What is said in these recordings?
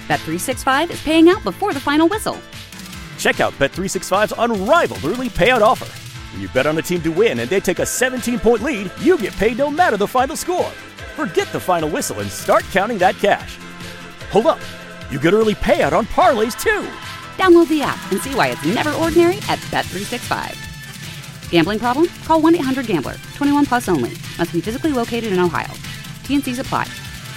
Bet365 is paying out before the final whistle. Check out Bet365's unrivaled early payout offer. When you bet on a team to win and they take a 17-point lead, you get paid no matter the final score. Forget the final whistle and start counting that cash. Hold up. You get early payout on parlays, too. Download the app and see why it's never ordinary at Bet365. Gambling problem? Call 1-800-GAMBLER. 21 plus only. Must be physically located in Ohio. T&Cs apply.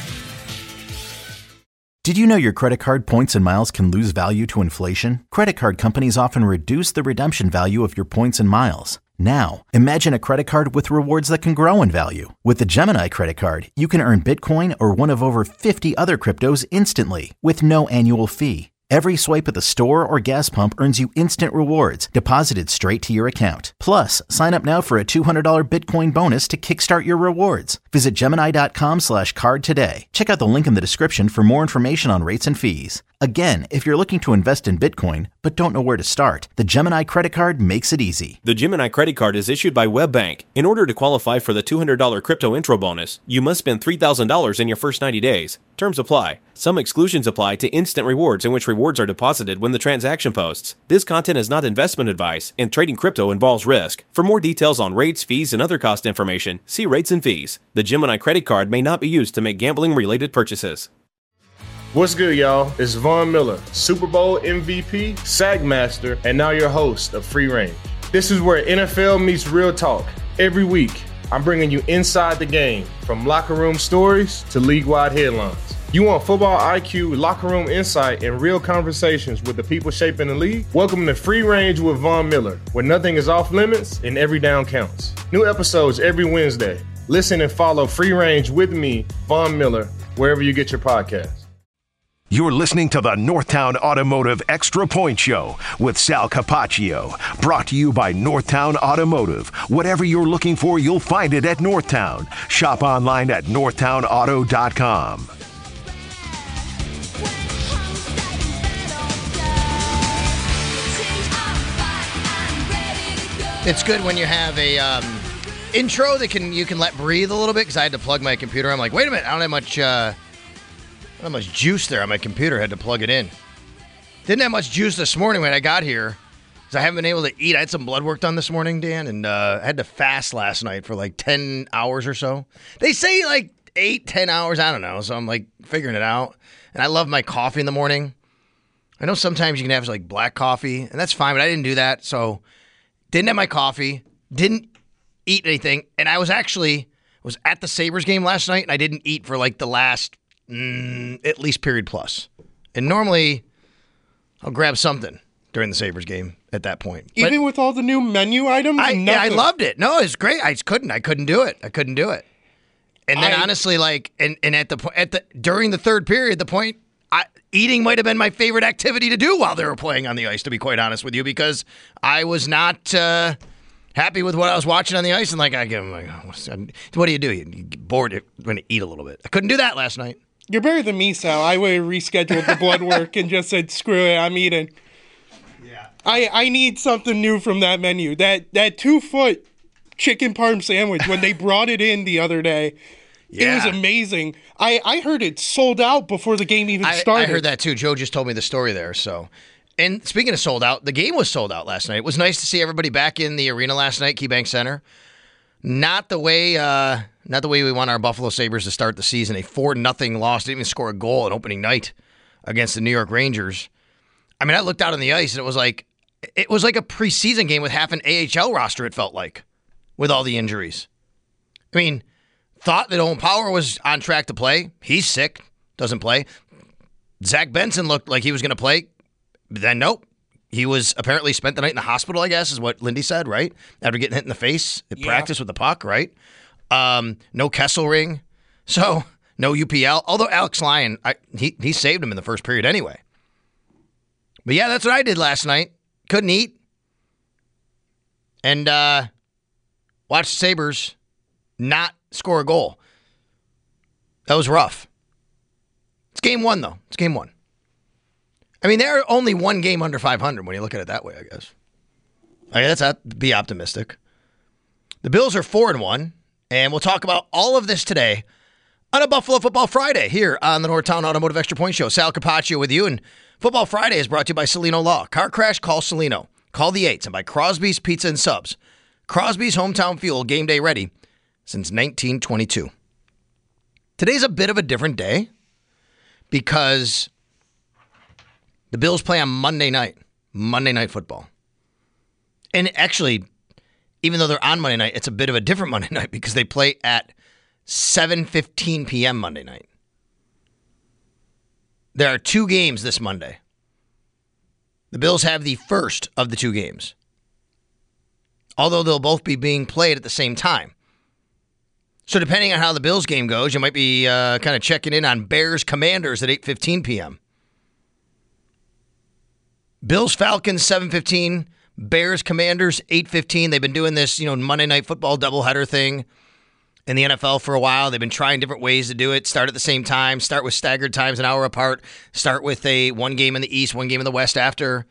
Did you know your credit card points and miles can lose value to inflation? Credit card companies often reduce the redemption value of your points and miles. Now, imagine a credit card with rewards that can grow in value. With the Gemini credit card, you can earn Bitcoin or one of over 50 other cryptos instantly with no annual fee. Every swipe at the store or gas pump earns you instant rewards deposited straight to your account. Plus, sign up now for a $200 Bitcoin bonus to kickstart your rewards. Visit Gemini.com/card today. Check out the link in the description for more information on rates and fees. Again, if you're looking to invest in Bitcoin but don't know where to start, the Gemini credit card makes it easy. The Gemini credit card is issued by WebBank. In order to qualify for the $200 crypto intro bonus, you must spend $3,000 in your first 90 days. Terms apply. Some exclusions apply to instant rewards, in which rewards are deposited when the transaction posts. This content is not investment advice, and trading crypto involves risk. For more details on rates, fees, and other cost information, see rates and fees. The Gemini credit card may not be used to make gambling-related purchases. What's good, y'all? It's Von Miller, Super Bowl MVP, Sack Master, and now your host of Free Range. This is where NFL meets real talk. Every week, I'm bringing you inside the game, from locker room stories to league-wide headlines. You want football IQ, locker room insight, and real conversations with the people shaping the league? Welcome to Free Range with Von Miller, where nothing is off limits and every down counts. New episodes every Wednesday. Listen and follow Free Range with me, Von Miller, wherever you get your podcasts. You're listening to the Northtown Automotive Extra Point Show with Sal Capaccio. Brought to you by Northtown Automotive. Whatever you're looking for, you'll find it at Northtown. Shop online at northtownauto.com. It's good when you have a intro that you can let breathe a little bit, because I had to plug my computer. I'm like, wait a minute, I don't have much juice there on my computer. I had to plug it in. Didn't have much juice this morning when I got here, because I haven't been able to eat. I had some blood work done this morning, Dan, and I had to fast last night for like 10 hours or so. They say like 8-10 hours. I don't know. So I'm like figuring it out. And I love my coffee in the morning. I know sometimes you can have like black coffee, and that's fine, but I didn't do that. So didn't have my coffee, didn't eat anything. And I was at the Sabres game last night, and I didn't eat for like the last at least period plus. And normally I'll grab something during the Sabres game at that point. Even with all the new menu items? I loved it. No, it's great. I couldn't do it. And then honestly, like, and during the third period, eating might have been my favorite activity to do while they were playing on the ice, to be quite honest with you, because I was not happy with what I was watching on the ice. And like, what do? You get bored when you eat a little bit. I couldn't do that last night. You're better than me, Sal. I would have rescheduled the blood work and just said, screw it, I'm eating. Yeah. I need something new from that menu. That 2-foot chicken parm sandwich, when they brought it in the other day, It was amazing. I heard it sold out before the game even started. I heard that too. Joe just told me the story there. So, and speaking of sold out, the game was sold out last night. It was nice to see everybody back in the arena last night, KeyBank Center. Not the way we want our Buffalo Sabres to start the season. A 4-0 loss. Didn't even score a goal on opening night against the New York Rangers. I mean, I looked out on the ice and it was like a preseason game with half an AHL roster. It felt like, with all the injuries. I mean, thought that Owen Power was on track to play. He's sick, doesn't play. Zach Benson looked like he was going to play. But then nope. He was apparently spent the night in the hospital, I guess, is what Lindy said, right? After getting hit in the face at practice with the puck, right? No Kesselring. So, no UPL. Although Alex Lyon, he saved him in the first period anyway. But yeah, that's what I did last night. Couldn't eat. And watched the Sabres not score a goal. That was rough. It's game one, though. It's game one. I mean, they're only one game under 500 when you look at it that way, I guess. I guess that's be optimistic. The Bills are 4-1, and we'll talk about all of this today on a Buffalo Football Friday here on the Northtown Automotive Extra Point Show. Sal Capaccio with you, and Football Friday is brought to you by Celino Law. Car crash, call Celino. Call the 8s, and by Crosby's Pizza and Subs. Crosby's Hometown Fuel, game day ready since 1922. Today's a bit of a different day because the Bills play on Monday Night Football. And actually, even though they're on Monday night, it's a bit of a different Monday night because they play at 7:15 p.m. Monday night. There are 2 games this Monday. The Bills have the first of the 2 games, although they'll both be being played at the same time. So depending on how the Bills game goes, you might be kind of checking in on Bears Commanders at 8:15 p.m. Bills Falcons 7:15, Bears Commanders 8:15. They've been doing this, Monday Night Football doubleheader thing in the NFL for a while. They've been trying different ways to do it. Start at the same time, start with staggered times an hour apart, start with one game in the East, one game in the West after.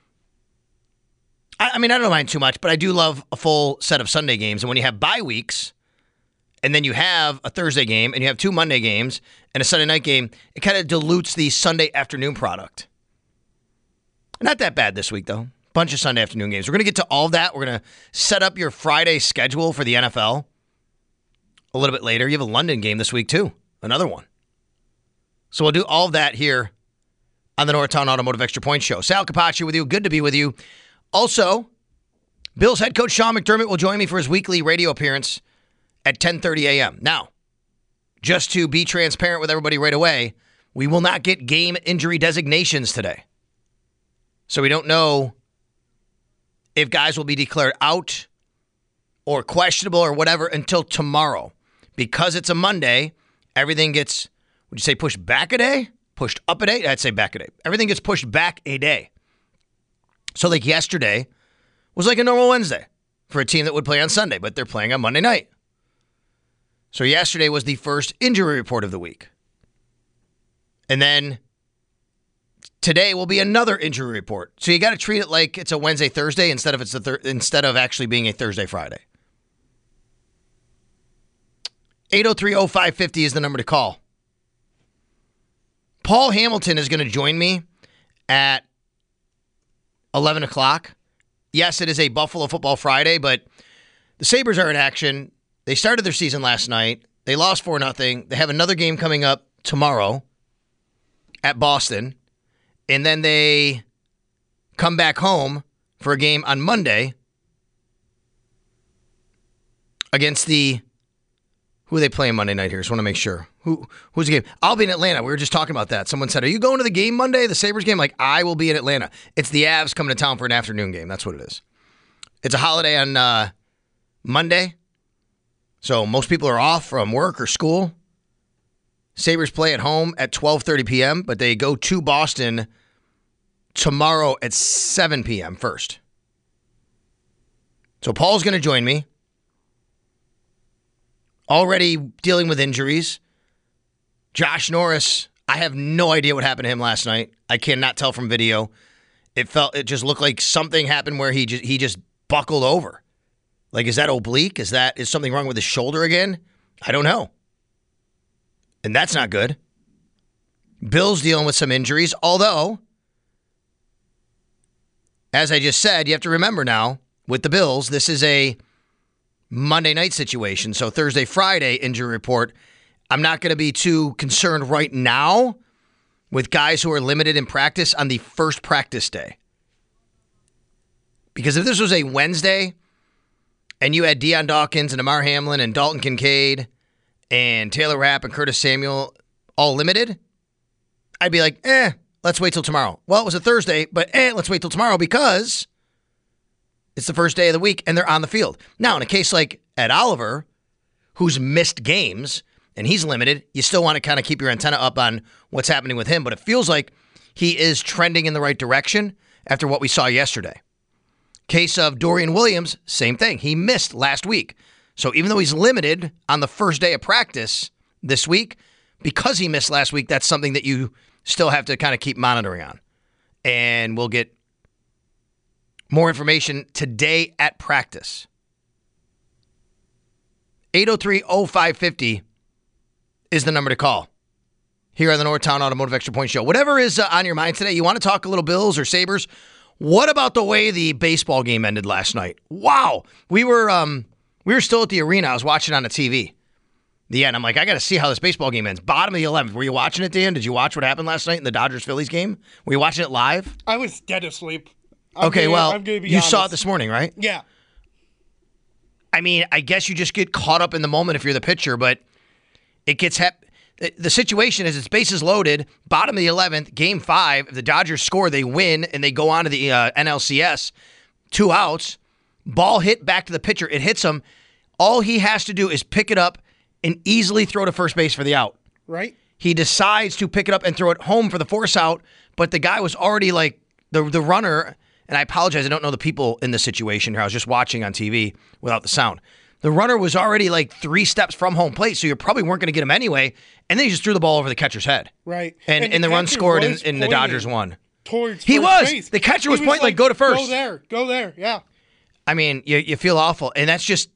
I don't mind too much, but I do love a full set of Sunday games. And when you have bye weeks, and then you have a Thursday game, and you have 2 Monday games, and a Sunday night game, it kind of dilutes the Sunday afternoon product. Not that bad this week, though. Bunch of Sunday afternoon games. We're going to get to all that. We're going to set up your Friday schedule for the NFL a little bit later. You have a London game this week, too. Another one. So we'll do all of that here on the Northtown Automotive Extra Point Show. Sal Capaccio with you. Good to be with you. Also, Bills head coach Sean McDermott will join me for his weekly radio appearance at 10:30 a.m. Now, just to be transparent with everybody right away, we will not get game injury designations today. So we don't know if guys will be declared out or questionable or whatever until tomorrow. Because it's a Monday, everything gets, would you say pushed back a day? Pushed up a day? I'd say back a day. Everything gets pushed back a day. So like yesterday was like a normal Wednesday for a team that would play on Sunday, but they're playing on Monday night. So yesterday was the first injury report of the week. And then today will be another injury report. So you got to treat it like it's a Wednesday, Thursday instead of actually being a Thursday, Friday. 803-0550 is the number to call. Paul Hamilton is going to join me at 11 o'clock. Yes, it is a Buffalo Football Friday, but the Sabres are in action. They started their season last night. They lost 4-0. They have another game coming up tomorrow at Boston. And then they come back home for a game on Monday against who are they playing Monday night here? Just want to make sure. Who's the game? I'll be in Atlanta. We were just talking about that. Someone said, are you going to the game Monday, the Sabres game? Like, I will be in Atlanta. It's the Avs coming to town for an afternoon game. That's what it is. It's a holiday on Monday, so most people are off from work or school. Sabres play at home at 12:30 p.m., but they go to Boston tomorrow at 7 p.m. first. So Paul's going to join me. Already dealing with injuries. Josh Norris, I have no idea what happened to him last night. I cannot tell from video. It just looked like something happened where he just buckled over. Like, is that oblique? Is something wrong with his shoulder again? I don't know. And that's not good. Bill's dealing with some injuries, although, as I just said, you have to remember now, with the Bills, this is a Monday night situation. So Thursday, Friday injury report. I'm not going to be too concerned right now with guys who are limited in practice on the first practice day. Because if this was a Wednesday and you had Deion Dawkins and Damar Hamlin and Dalton Kincaid and Taylor Rapp and Curtis Samuel all limited, I'd be like, let's wait till tomorrow. Well, it was a Thursday, but let's wait till tomorrow because it's the first day of the week and they're on the field. Now, in a case like Ed Oliver, who's missed games and he's limited, you still want to kind of keep your antenna up on what's happening with him, but it feels like he is trending in the right direction after what we saw yesterday. Case of Dorian Williams, same thing. He missed last week. So even though he's limited on the first day of practice this week, because he missed last week, that's something that you still have to kind of keep monitoring on. And we'll get more information today at practice. 803-0550 is the number to call here on the Northtown Automotive Extra Point Show. Whatever is on your mind today, you want to talk a little Bills or Sabres? What about the way the baseball game ended last night? Wow. We were still at the arena. I was watching on the TV. The end. I'm like, I got to see how this baseball game ends. Bottom of the 11th. Were you watching it, Dan? Did you watch what happened last night in the Dodgers-Phillies game? Were you watching it live? I was dead asleep. I'm gonna be honest. saw it this morning, right? Yeah. I mean, I guess you just get caught up in the moment if you're the pitcher, but it gets the situation is it's bases loaded, bottom of the 11th, game 5. If the Dodgers score, they win, and they go on to the NLCS. 2 outs, ball hit back to the pitcher. It hits him. All he has to do is pick it up and easily throw to first base for the out. Right. He decides to pick it up and throw it home for the force out, but the guy was already like the runner. And I apologize, I don't know the people in this situation here. I was just watching on TV without the sound. The runner was already like 3 steps from home plate, so you probably weren't going to get him anyway. And then he just threw the ball over the catcher's head. Right. And the run scored and the Dodgers won. Towards he first was. base. The catcher was pointing like, go to first. Go there. Yeah. I mean, you feel awful. And that's just,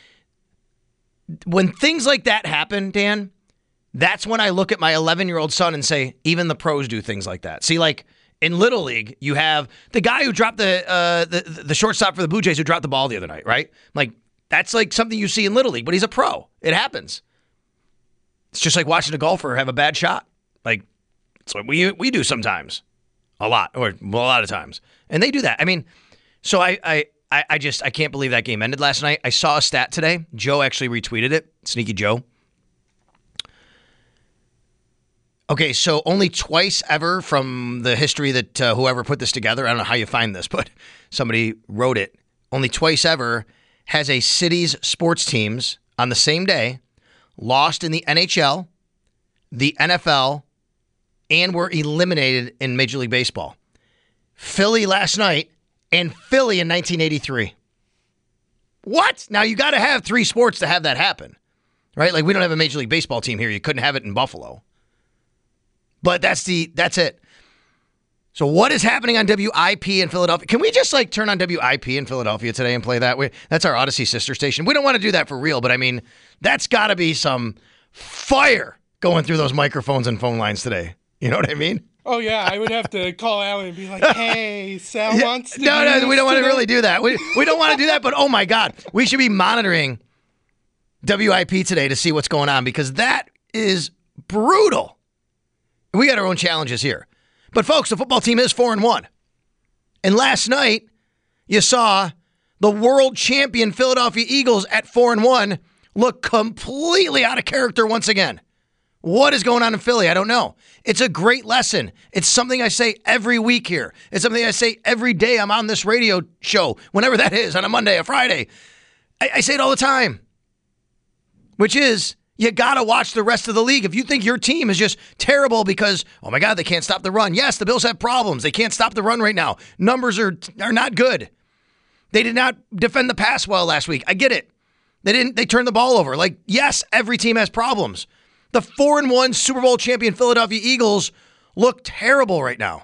when things like that happen, Dan, that's when I look at my 11-year-old son and say, even the pros do things like that. See, like, in Little League, you have the guy who dropped the shortstop for the Blue Jays who dropped the ball the other night, right? Like, that's like something you see in Little League, but he's a pro. It happens. It's just like watching a golfer have a bad shot. Like, it's what we do sometimes. A lot of times. And they do that. I mean, so I can't believe that game ended last night. I saw a stat today. Joe actually retweeted it. Sneaky Joe. Okay, so only twice ever from the history that whoever put this together, I don't know how you find this, but somebody wrote it. Only twice ever has a city's sports teams on the same day lost in the NHL, the NFL, and were eliminated in Major League Baseball. Philly last night and Philly in 1983. What? Now, you got to have 3 sports to have that happen, right? Like, we don't have a Major League Baseball team here. You couldn't have it in Buffalo. But that's it. So what is happening on WIP in Philadelphia? Can we just turn on WIP in Philadelphia today and play that? That's our Odyssey sister station. We don't want to do that for real, but I mean, that's got to be some fire going through those microphones and phone lines today. You know what I mean? Oh, yeah. I would have to call Alan and be like, hey, Sal wants to No, we don't want to really do that. We don't want to do that, but oh my God, we should be monitoring WIP today to see what's going on because that is brutal. We got our own challenges here. But, folks, the football team is 4-1. And last night, you saw the world champion Philadelphia Eagles at 4-1 look completely out of character once again. What is going on in Philly? I don't know. It's a great lesson. It's something I say every week here. It's something I say every day I'm on this radio show, whenever that is, on a Monday, a Friday. I say it all the time, which is, you got to watch the rest of the league. If you think your team is just terrible because, oh my God, they can't stop the run. Yes, the Bills have problems. They can't stop the run right now. Numbers are not good. They did not defend the pass well last week. I get it. They turned the ball over. Like, yes, every team has problems. The 4-1 Super Bowl champion Philadelphia Eagles look terrible right now.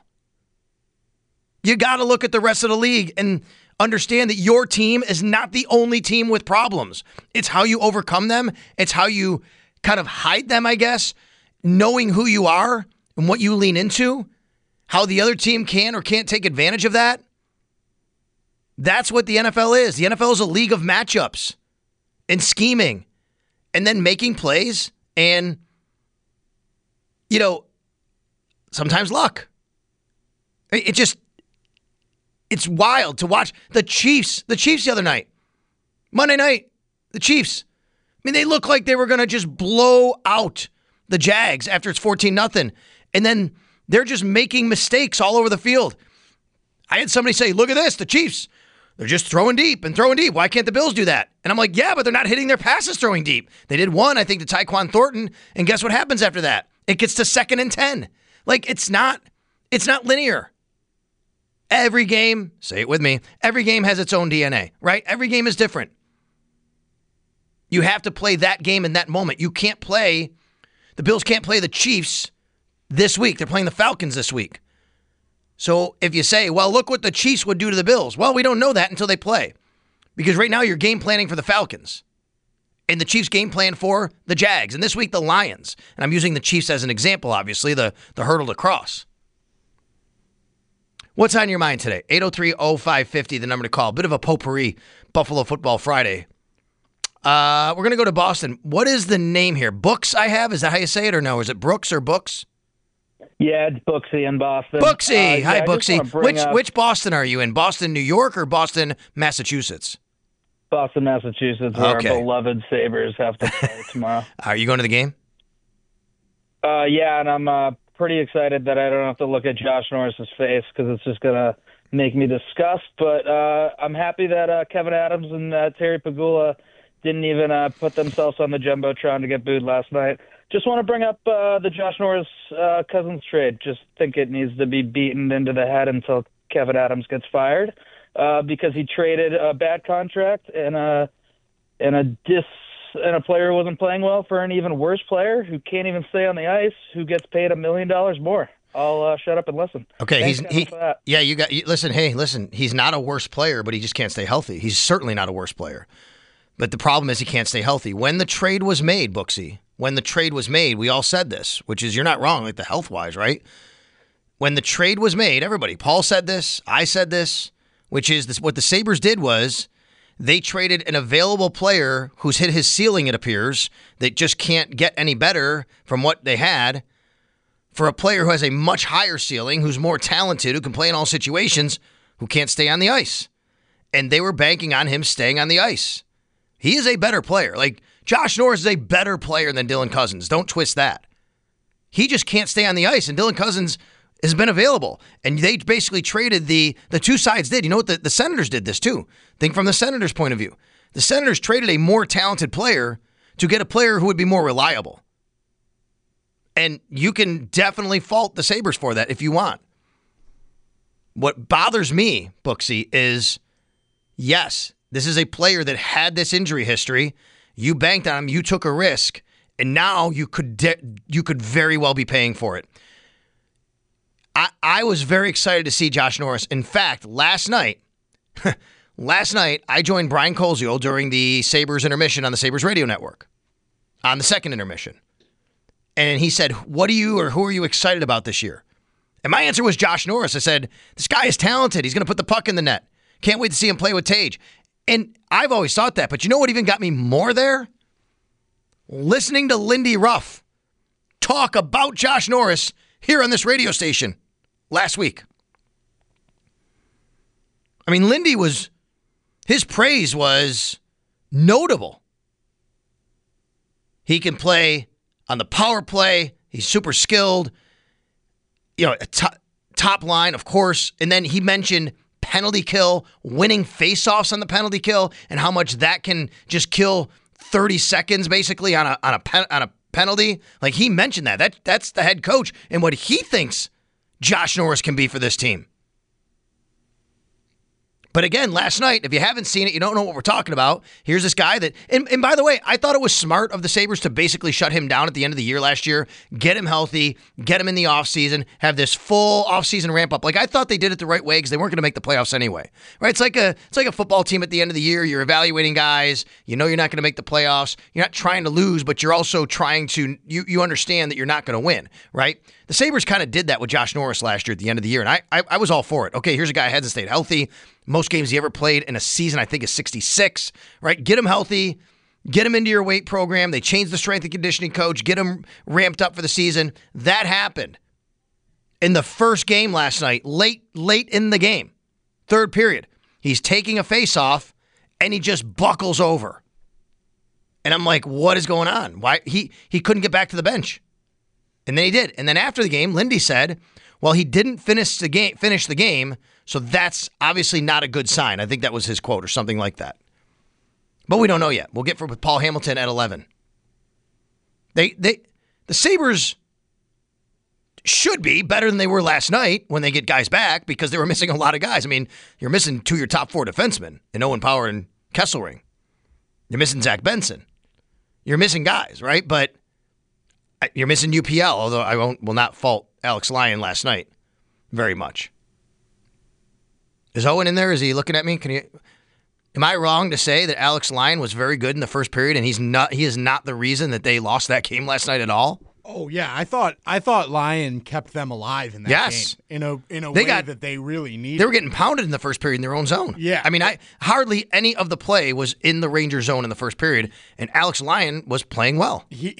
You got to look at the rest of the league and understand that your team is not the only team with problems. It's how you overcome them. It's how you kind of hide them, I guess, knowing who you are and what you lean into, how the other team can or can't take advantage of that. That's what the NFL is. The NFL is a league of matchups and scheming and then making plays and, sometimes luck. It's wild to watch the Chiefs the other night. Monday night, the Chiefs. I mean, they look like they were going to just blow out the Jags after it's 14-0. And then they're just making mistakes all over the field. I had somebody say, look at this, the Chiefs. They're just throwing deep. Why can't the Bills do that? And I'm like, yeah, but they're not hitting their passes throwing deep. They did one, I think, to Tyquan Thornton. And guess what happens after that? It gets to 2nd and 10. Like, it's not linear. Every game, say it with me, every game has its own DNA, right? Every game is different. You have to play that game in that moment. The Bills can't play the Chiefs this week. They're playing the Falcons this week. So if you say, well, look what the Chiefs would do to the Bills. Well, we don't know that until they play. Because right now you're game planning for the Falcons. And the Chiefs game plan for the Jags. And this week, the Lions. And I'm using the Chiefs as an example, obviously, the hurdle to cross. What's on your mind today? 803-0550, the number to call. Bit of a potpourri, Buffalo Football Friday. We're going to go to Boston. What is the name here? Books I have? Is that how you say it or no? Is it Brooks or Books? Yeah, it's Booksy in Boston. Booksy! Hi, I Booksy. Which Boston are you in? Boston, New York or Boston, Massachusetts? Boston, Massachusetts, where our beloved Sabres have to play tomorrow. Are you going to the game? Yeah, and I'm pretty excited that I don't have to look at Josh Norris's face because it's just going to make me disgust. But I'm happy that Kevin Adams and Terry Pagula didn't even put themselves on the Jumbotron to get booed last night. Just want to bring up the Josh Norris Cousins trade. Just think it needs to be beaten into the head until Kevin Adams gets fired because he traded a bad contract and a player who wasn't playing well for an even worse player who can't even stay on the ice, who gets paid $1 million more. I'll shut up and listen. Okay, listen. He's not a worse player, but he just can't stay healthy. He's certainly not a worse player. But the problem is he can't stay healthy. When the trade was made, Booksy, we all said this, which is you're not wrong, like the health-wise, right? When the trade was made, everybody, Paul said this, I said this, which is this, what the Sabres did was they traded an available player who's hit his ceiling, it appears, that just can't get any better from what they had, for a player who has a much higher ceiling, who's more talented, who can play in all situations, who can't stay on the ice. And they were banking on him staying on the ice. He is a better player. Like, Josh Norris is a better player than Dylan Cousins. Don't twist that. He just can't stay on the ice, and Dylan Cousins has been available. And they basically traded the two sides did. You know what? The Senators did this too. Think from the Senators' point of view. The Senators traded a more talented player to get a player who would be more reliable. And you can definitely fault the Sabres for that if you want. What bothers me, Booksy, is, yes, this is a player that had this injury history. You banked on him. You took a risk. And now you could very well be paying for it. I was very excited to see Josh Norris. In fact, last night, I joined Brian Koziol during the Sabres intermission on the Sabres Radio Network, on the second intermission. And he said, who are you excited about this year? And my answer was Josh Norris. I said, this guy is talented. He's going to put the puck in the net. Can't wait to see him play with Tage. And I've always thought that. But you know what even got me more there? Listening to Lindy Ruff talk about Josh Norris here on this radio station last week. I mean, his praise was notable. He can play on the power play. He's super skilled. You know, top line, of course. And then he mentioned penalty kill, winning faceoffs on the penalty kill, and how much that can just kill 30 seconds basically on a penalty. Like, he mentioned that. That's the head coach and what he thinks Josh Norris can be for this team. But again, last night, if you haven't seen it, you don't know what we're talking about. Here's this guy that, and by the way, I thought it was smart of the Sabres to basically shut him down at the end of the year last year, get him healthy, get him in the offseason, have this full offseason ramp up. Like, I thought they did it the right way because they weren't going to make the playoffs anyway. Right? It's like a football team at the end of the year. You're evaluating guys. You know you're not going to make the playoffs. You're not trying to lose, but you're also trying to, you understand that you're not going to win, right? The Sabres kind of did that with Josh Norris last year at the end of the year, and I was all for it. Okay, here's a guy who hasn't stayed healthy. Most games he ever played in a season, I think, is 66, right? Get him healthy. Get him into your weight program. They changed the strength and conditioning coach. Get him ramped up for the season. That happened in the first game last night, late in the game, third period. He's taking a face-off, and he just buckles over. And I'm like, what is going on? Why he couldn't get back to the bench. And then he did. And then after the game, Lindy said, well, he didn't finish the game, so that's obviously not a good sign. I think that was his quote or something like that. But we don't know yet. We'll get with Paul Hamilton at 11. The Sabres should be better than they were last night when they get guys back because they were missing a lot of guys. I mean, you're missing two of your top four defensemen in Owen Power and Kesselring. You're missing Zach Benson. You're missing guys, right? But you're missing UPL, although I will not fault Alex Lyon last night very much. Is Owen in there? Is he looking at me? Am I wrong to say that Alex Lyon was very good in the first period, and he is not the reason that they lost that game last night at all? Oh yeah, I thought Lyon kept them alive in that game in a way that they really needed. They were getting pounded in the first period in their own zone. Yeah, I mean, hardly any of the play was in the Ranger zone in the first period, and Alex Lyon was playing well.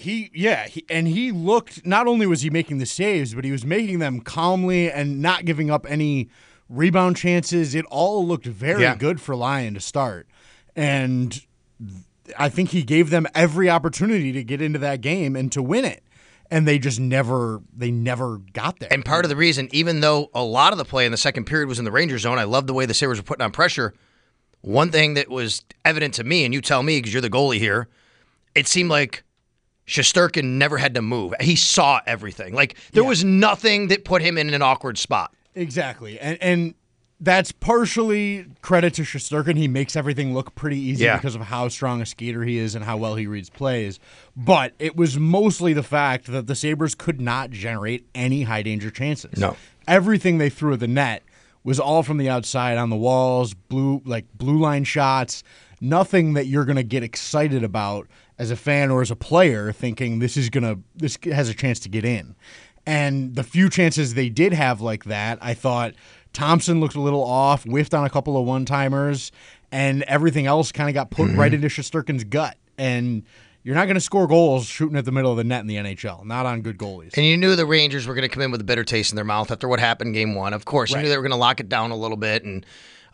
He looked. Not only was he making the saves, but he was making them calmly and not giving up any rebound chances. It all looked very good for Lyon to start, and I think he gave them every opportunity to get into that game and to win it. And they just never got there. And part of the reason, even though a lot of the play in the second period was in the Ranger zone, I love the way the Sabres were putting on pressure. One thing that was evident to me, and you tell me because you're the goalie here, it seemed like Shesterkin never had to move. He saw everything. Like, there was nothing that put him in an awkward spot. Exactly. And that's partially credit to Shesterkin. He makes everything look pretty easy because of how strong a skater he is and how well he reads plays. But it was mostly the fact that the Sabres could not generate any high-danger chances. No. Everything they threw at the net was all from the outside on the walls, blue line shots, nothing that you're going to get excited about as a fan or as a player thinking this has a chance to get in. And the few chances they did have like that, I thought Thompson looked a little off, whiffed on a couple of one-timers, and everything else kind of got put right into Shesterkin's gut. And you're not going to score goals shooting at the middle of the net in the NHL, not on good goalies. And you knew the Rangers were going to come in with a bitter taste in their mouth after what happened in Game 1. Of course, you knew they were going to lock it down a little bit, and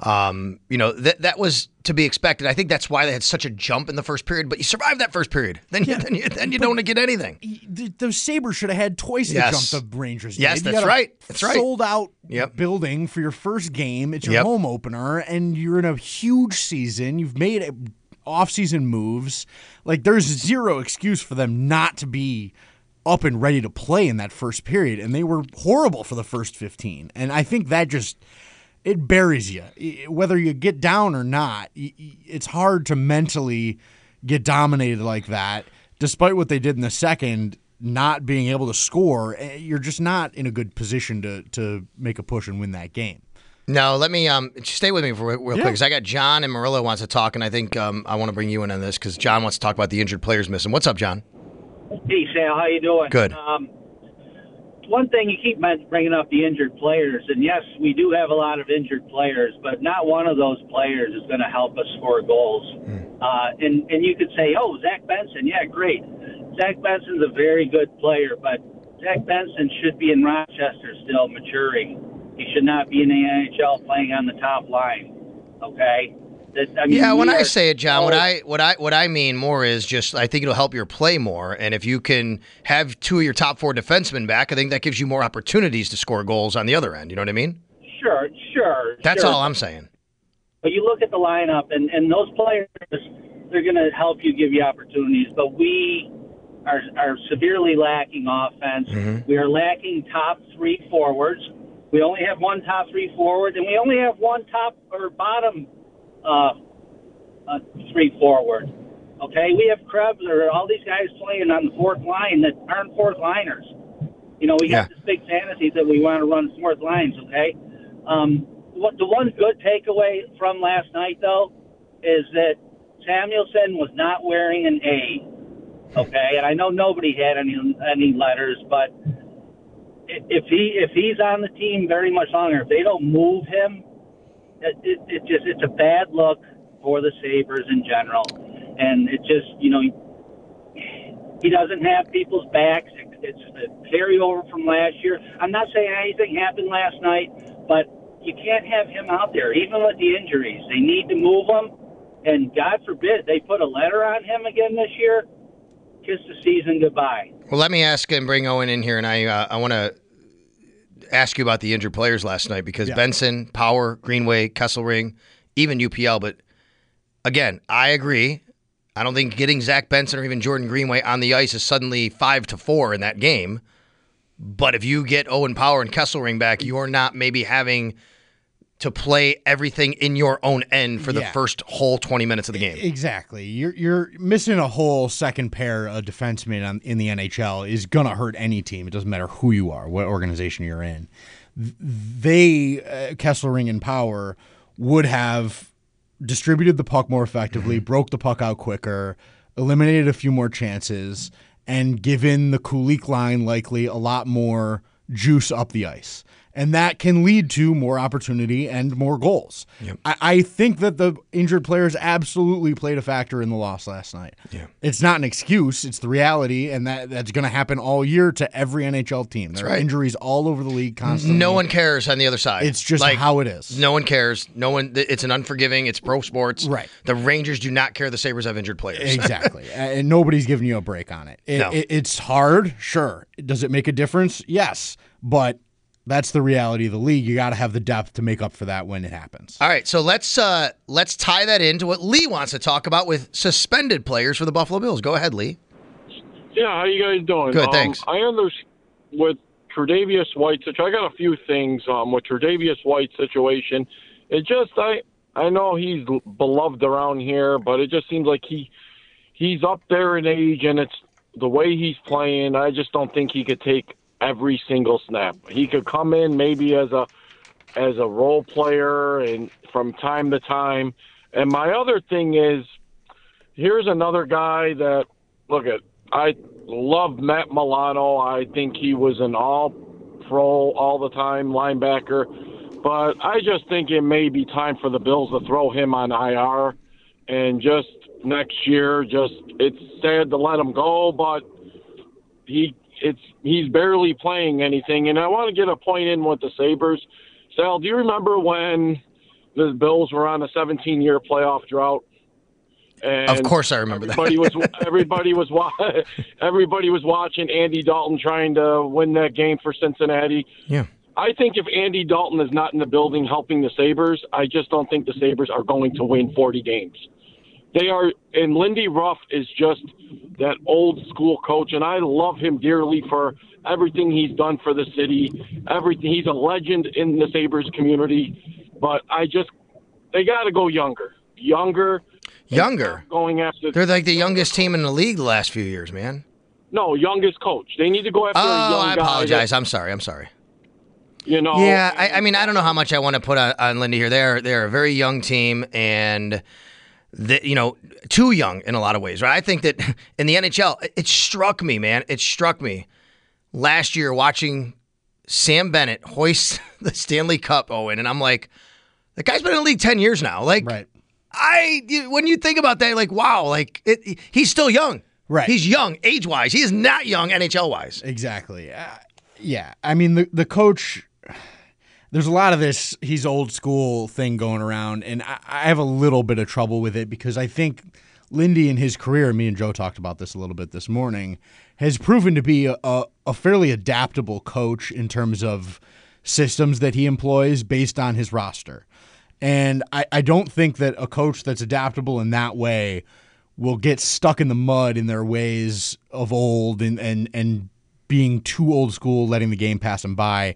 that was to be expected. I think that's why they had such a jump in the first period. But you survived that first period, then you don't get anything. The Sabres should have had twice the jump the Rangers did. Yes, that's right. That's right. Sold out building for your first game. It's your home opener, and you're in a huge season. You've made off-season moves. Like, there's zero excuse for them not to be up and ready to play in that first period, and they were horrible for the first 15. And I think that it buries you. Whether you get down or not, it's hard to mentally get dominated like that. Despite what they did in the second, not being able to score, you're just not in a good position to make a push and win that game. No, let me stay with me for real quick, because I got John and Murillo wants to talk, and I think I want to bring you in on this because John wants to talk about the injured players missing. What's up, John? Hey, Sal, how you doing? Good. One thing, you keep bringing up the injured players, and yes, we do have a lot of injured players, but not one of those players is going to help us score goals. And you could say, oh, Zach Benson, yeah, great. Zach Benson's a very good player, but Zach Benson should be in Rochester still maturing. He should not be in the NHL playing on the top line. Okay. When I say it, John, what I mean more is just I think it'll help your play more, and if you can have two of your top four defensemen back, I think that gives you more opportunities to score goals on the other end. You know what I mean? Sure. That's all I'm saying. But you look at the lineup, and those players, they're going to help you, give you opportunities. But we are severely lacking offense. Mm-hmm. We are lacking top three forwards. We only have one top three forward, and we only have one top or bottom three forward. Okay, we have Krebs or all these guys playing on the fourth line that aren't fourth liners. You know, we have this big fantasy that we want to run fourth lines. Okay, the one good takeaway from last night though is that Samuelson was not wearing an A. Okay, and I know nobody had any letters, but if he's on the team very much longer, if they don't move him, it's a bad look for the Sabres in general. And it just, he doesn't have people's backs. It's a carryover from last year. I'm not saying anything happened last night, but you can't have him out there, even with the injuries. They need to move him, and God forbid they put a letter on him again this year. Kiss the season goodbye. Well, let me ask and bring Owen in here, and I want to ask you about the injured players last night because Benson, Power, Greenway, Kesselring, even UPL. But again, I agree. I don't think getting Zach Benson or even Jordan Greenway on the ice is suddenly 5-4 in that game. But if you get Owen Power and Kesselring back, you're not maybe having to play everything in your own end for the first whole 20 minutes of the game. Exactly. You're missing a whole second pair of defensemen in the NHL is going to hurt any team. It doesn't matter who you are, what organization you're in. Kesselring and Power would have distributed the puck more effectively, broke the puck out quicker, eliminated a few more chances, and given the Kulich line likely a lot more juice up the ice. And that can lead to more opportunity and more goals. Yep. I think that the injured players absolutely played a factor in the loss last night. Yeah. It's not an excuse. It's the reality, and that's going to happen all year to every NHL team. There are injuries all over the league constantly. No one cares on the other side. It's just how it is. No one cares. No one. It's an unforgiving. It's pro sports. Right. The Rangers do not care the Sabres have injured players. Exactly. And nobody's giving you a break on it. It's hard, sure. Does it make a difference? Yes. But that's the reality of the league. You got to have the depth to make up for that when it happens. All right, so let's tie that into what Lee wants to talk about with suspended players for the Buffalo Bills. Go ahead, Lee. Yeah, how you guys doing? Good, thanks. I understand with Tre'Davious White, I got a few things with Tre'Davious White's situation. It just I know he's beloved around here, but it just seems like he's up there in age, and it's the way he's playing. I just don't think he could take every single snap. He could come in maybe as a role player and from time to time. And my other thing is, here's another guy that, I love Matt Milano. I think he was an all-pro all the time linebacker. But I just think it may be time for the Bills to throw him on IR. And just next year, it's sad to let him go, but he's barely playing anything. And I want to get a point in with the Sabres. Sal, do you remember when the Bills were on a 17-year playoff drought? And of course I remember that. Everybody was watching Andy Dalton trying to win that game for Cincinnati. Yeah. I think if Andy Dalton is not in the building helping the Sabres, I just don't think the Sabres are going to win 40 games. They are, and Lindy Ruff is just that old school coach, and I love him dearly for everything he's done for the city. He's a legend in the Sabres community, but they got to go younger. Going after. They're like the youngest team in the league the last few years, man. No, youngest coach. They need to go after a young guy. I apologize. I'm sorry. You know. Yeah, I mean, I don't know how much I want to put on Lindy here. They're a very young team, and too young in a lot of ways, right? I think that in the NHL, it struck me, man. It struck me last year watching Sam Bennett hoist the Stanley Cup, Owen, and I'm like, the guy's been in the league 10 years now. Like, right. When you think about that, like, wow, he's still young. Right. He's young age-wise. He is not young NHL-wise. Exactly. Yeah. I mean, the coach, there's a lot of this he's old school thing going around, and I have a little bit of trouble with it because I think Lindy in his career, me and Joe talked about this a little bit this morning, has proven to be a fairly adaptable coach in terms of systems that he employs based on his roster. And I don't think that a coach that's adaptable in that way will get stuck in the mud in their ways of old and being too old school, letting the game pass him by.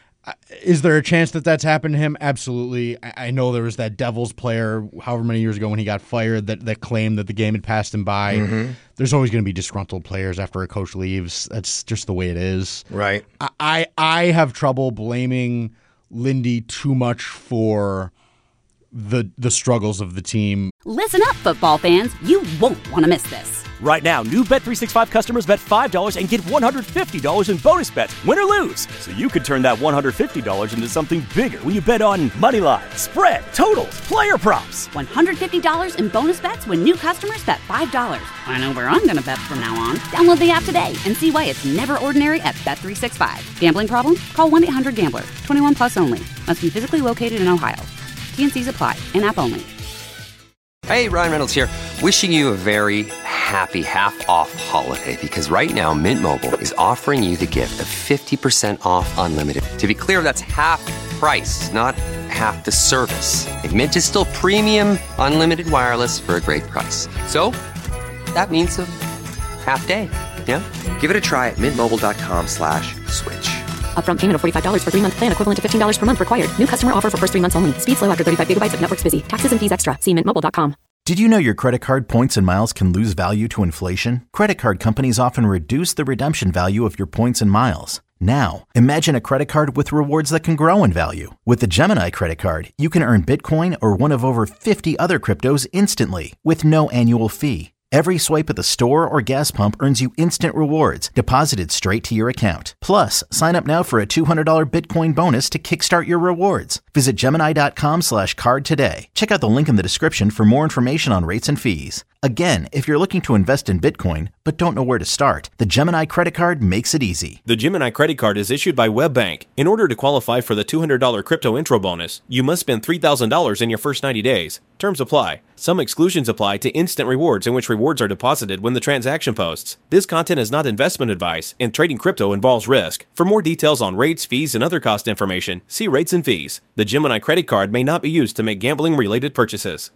Is there a chance that that's happened to him? Absolutely. I know there was that Devils player however many years ago when he got fired that claimed that the game had passed him by. Mm-hmm. There's always going to be disgruntled players after a coach leaves. That's just the way it is. Right. I have trouble blaming Lindy too much for the struggles of the team. Listen up, football fans. You won't want to miss this. Right now, new Bet365 customers bet $5 and get $150 in bonus bets, win or lose. So you could turn that $150 into something bigger when you bet on money line, spread, totals, player props. $150 in bonus bets when new customers bet $5. I know where I'm going to bet from now on. Download the app today and see why it's never ordinary at Bet365. Gambling problem? Call 1-800-GAMBLER. 21 plus only. Must be physically located in Ohio. T&Cs apply. In-app only. Hey, Ryan Reynolds here. Wishing you a very happy half-off holiday because right now Mint Mobile is offering you the gift of 50% off unlimited. To be clear, that's half price, not half the service. And Mint is still premium unlimited wireless for a great price. So that means a half day. Yeah? Give it a try at mintmobile.com/switch. Upfront payment of $45 for 3-month plan equivalent to $15 per month required. New customer offer for first 3 months only. Speed slow after 35 gigabytes if network's busy. Taxes and fees extra. See mintmobile.com. Did you know your credit card points and miles can lose value to inflation? Credit card companies often reduce the redemption value of your points and miles. Now, imagine a credit card with rewards that can grow in value. With the Gemini credit card, you can earn Bitcoin or one of over 50 other cryptos instantly with no annual fee. Every swipe at the store or gas pump earns you instant rewards deposited straight to your account. Plus, sign up now for a $200 Bitcoin bonus to kickstart your rewards. Visit Gemini.com/card today. Check out the link in the description for more information on rates and fees. Again, if you're looking to invest in Bitcoin but don't know where to start, the Gemini credit card makes it easy. The Gemini credit card is issued by WebBank. In order to qualify for the $200 crypto intro bonus, you must spend $3,000 in your first 90 days. Terms apply. Some exclusions apply to instant rewards in which rewards are deposited when the transaction posts. This content is not investment advice, and trading crypto involves risk. For more details on rates, fees, and other cost information, see rates and fees. The Gemini credit card may not be used to make gambling-related purchases.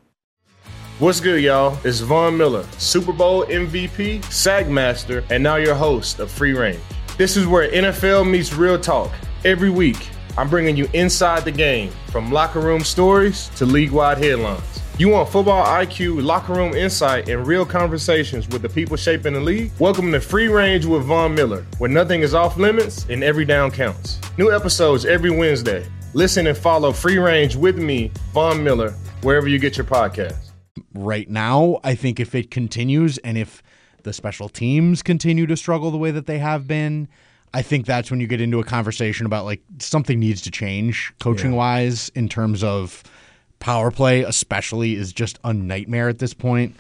What's good, y'all? It's Von Miller, Super Bowl MVP, Sagmaster, and now your host of Free Range. This is where NFL meets real talk. Every week, I'm bringing you inside the game, from locker room stories to league-wide headlines. You want football IQ, locker room insight, and real conversations with the people shaping the league? Welcome to Free Range with Von Miller, where nothing is off limits and every down counts. New episodes every Wednesday. Listen and follow Free Range with me, Von Miller, wherever you get your podcasts. Right now, I think if it continues and if the special teams continue to struggle the way that they have been, I think that's when you get into a conversation about like something needs to change coaching-wise in terms of power play, especially, is just a nightmare at this point.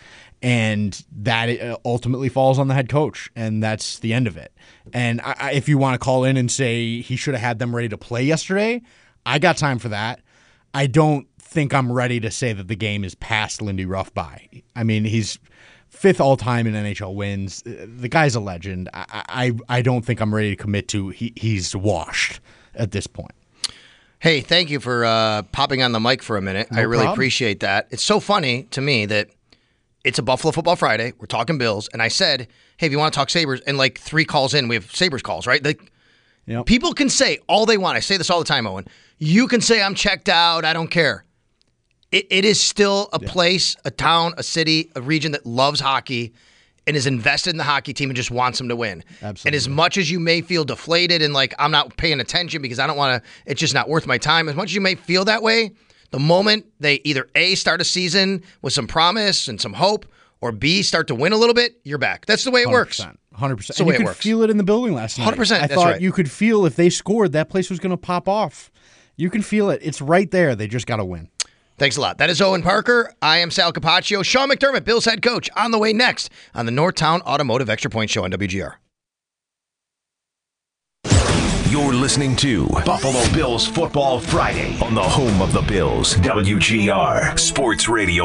And that ultimately falls on the head coach, and that's the end of it. And if you want to call in and say he should have had them ready to play yesterday, I got time for that. I don't think I'm ready to say that the game is past Lindy Ruff by. I mean, he's fifth all-time in NHL wins. The guy's a legend. I don't think I'm ready to commit to he's washed at this point. Hey, thank you for popping on the mic for a minute. I really appreciate that. It's so funny to me that it's a Buffalo Football Friday. We're talking Bills. And I said, hey, if you want to talk Sabres, and like 3 calls in, we have Sabres calls, right? People can say all they want. I say this all the time, Owen. You can say I'm checked out. I don't care. It is still a place, a town, a city, a region that loves hockey and is invested in the hockey team and just wants them to win. Absolutely. And as much as you may feel deflated and like I'm not paying attention because I don't want to, it's just not worth my time, as much as you may feel that way, the moment they either A, start a season with some promise and some hope, or B, start to win a little bit, you're back. That's the way it works. 100%. That's the way it works. You could feel it in the building last night. 100%. I thought you could feel if they scored, that place was going to pop off. You can feel it. It's right there. They just got to win. Thanks a lot. That is Owen Parker. I am Sal Capaccio. Sean McDermott, Bills head coach, on the way next on the Northtown Automotive Extra Point Show on WGR. You're listening to Buffalo Bills Football Friday on the home of the Bills, WGR Sports Radio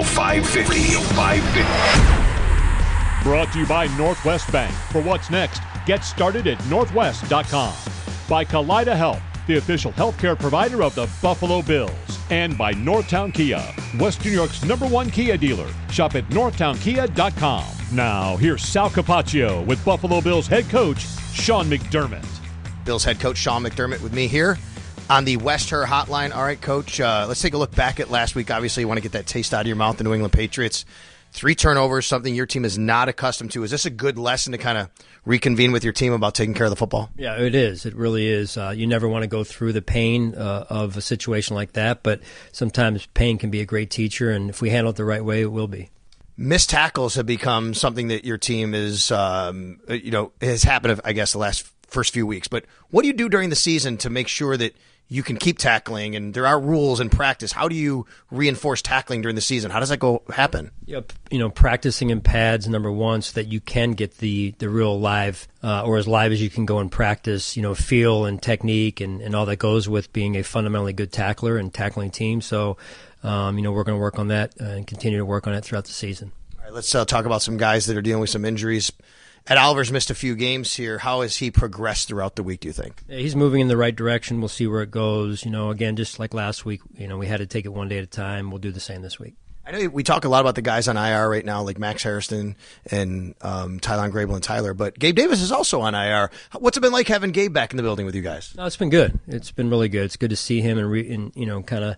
550. Brought to you by Northwest Bank. For what's next, get started at northwest.com. By Kaleida Health, the official healthcare provider of the Buffalo Bills. And by Northtown Kia, West New York's #1 Kia dealer. Shop at northtownkia.com. Now, here's Sal Capaccio with Buffalo Bills head coach Sean McDermott. Bills head coach Sean McDermott with me here on the West Her Hotline. All right, Coach, let's take a look back at last week. Obviously, you want to get that taste out of your mouth, the New England Patriots. 3 turnovers, something your team is not accustomed to. Is this a good lesson to kind of reconvene with your team about taking care of the football? Yeah, it is. It really is. You never want to go through the pain of a situation like that, but sometimes pain can be a great teacher, and if we handle it the right way, it will be. Missed tackles have become something that your team is, has happened, I guess, the first few weeks. But what do you do during the season to make sure that you can keep tackling, and there are rules in practice? How do you reinforce tackling during the season? How does that happen? Yep. Practicing in pads, number one, so that you can get the real live, or as live as you can go in practice, feel and technique and all that goes with being a fundamentally good tackler and tackling team. So, we're going to work on that and continue to work on it throughout the season. All right, let's talk about some guys that are dealing with some injuries. Ed Oliver's missed a few games here. How has he progressed throughout the week, do you think? Yeah, he's moving in the right direction. We'll see where it goes. Again, just like last week, we had to take it one day at a time. We'll do the same this week. I know we talk a lot about the guys on IR right now, like Max Harrison and Tylon Grable and Tyler, but Gabe Davis is also on IR. What's it been like having Gabe back in the building with you guys? No, it's been good. It's been really good. It's good to see him and kind of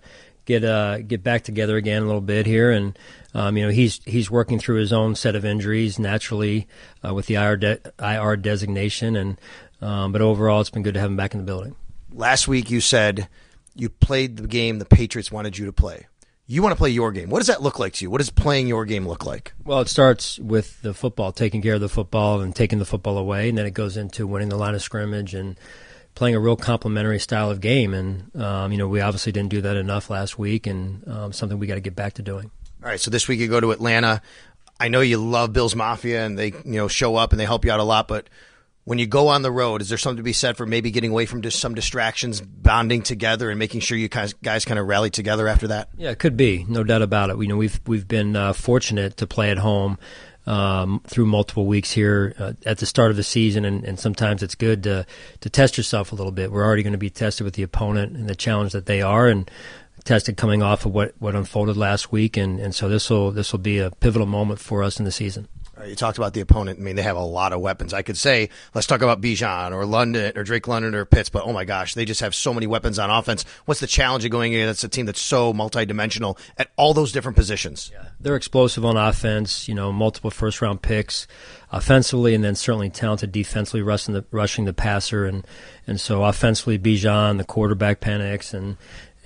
get back together again a little bit here. And he's working through his own set of injuries naturally with the IR designation. And but overall, it's been good to have him back in the building. Last week, you said you played the game the Patriots wanted you to play. You want to play your game. What does that look like to you? What does playing your game look like? Well, it starts with the football, taking care of the football and taking the football away, and then it goes into winning the line of scrimmage and playing a real complementary style of game. And, we obviously didn't do that enough last week, and something we got to get back to doing. All right, so this week you go to Atlanta. I know you love Bills Mafia, and they show up and they help you out a lot, but when you go on the road, is there something to be said for maybe getting away from just some distractions, bonding together, and making sure you guys kind of rally together after that? Yeah, it could be. No doubt about it. We've been fortunate to play at home through multiple weeks here at the start of the season, and sometimes it's good to test yourself a little bit. We're already going to be tested with the opponent and the challenge that they are, and tested coming off of what unfolded last week, and so this will be a pivotal moment for us in the season. You talked about the opponent. I mean, they have a lot of weapons. I could say, let's talk about Bijan or London or Drake London or Pitts, but oh my gosh, they just have so many weapons on offense. What's the challenge of going against a team that's so multidimensional at all those different positions? Yeah, they're explosive on offense, multiple first-round picks offensively, and then certainly talented defensively rushing the passer. And so offensively, Bijan, the quarterback, Penix, and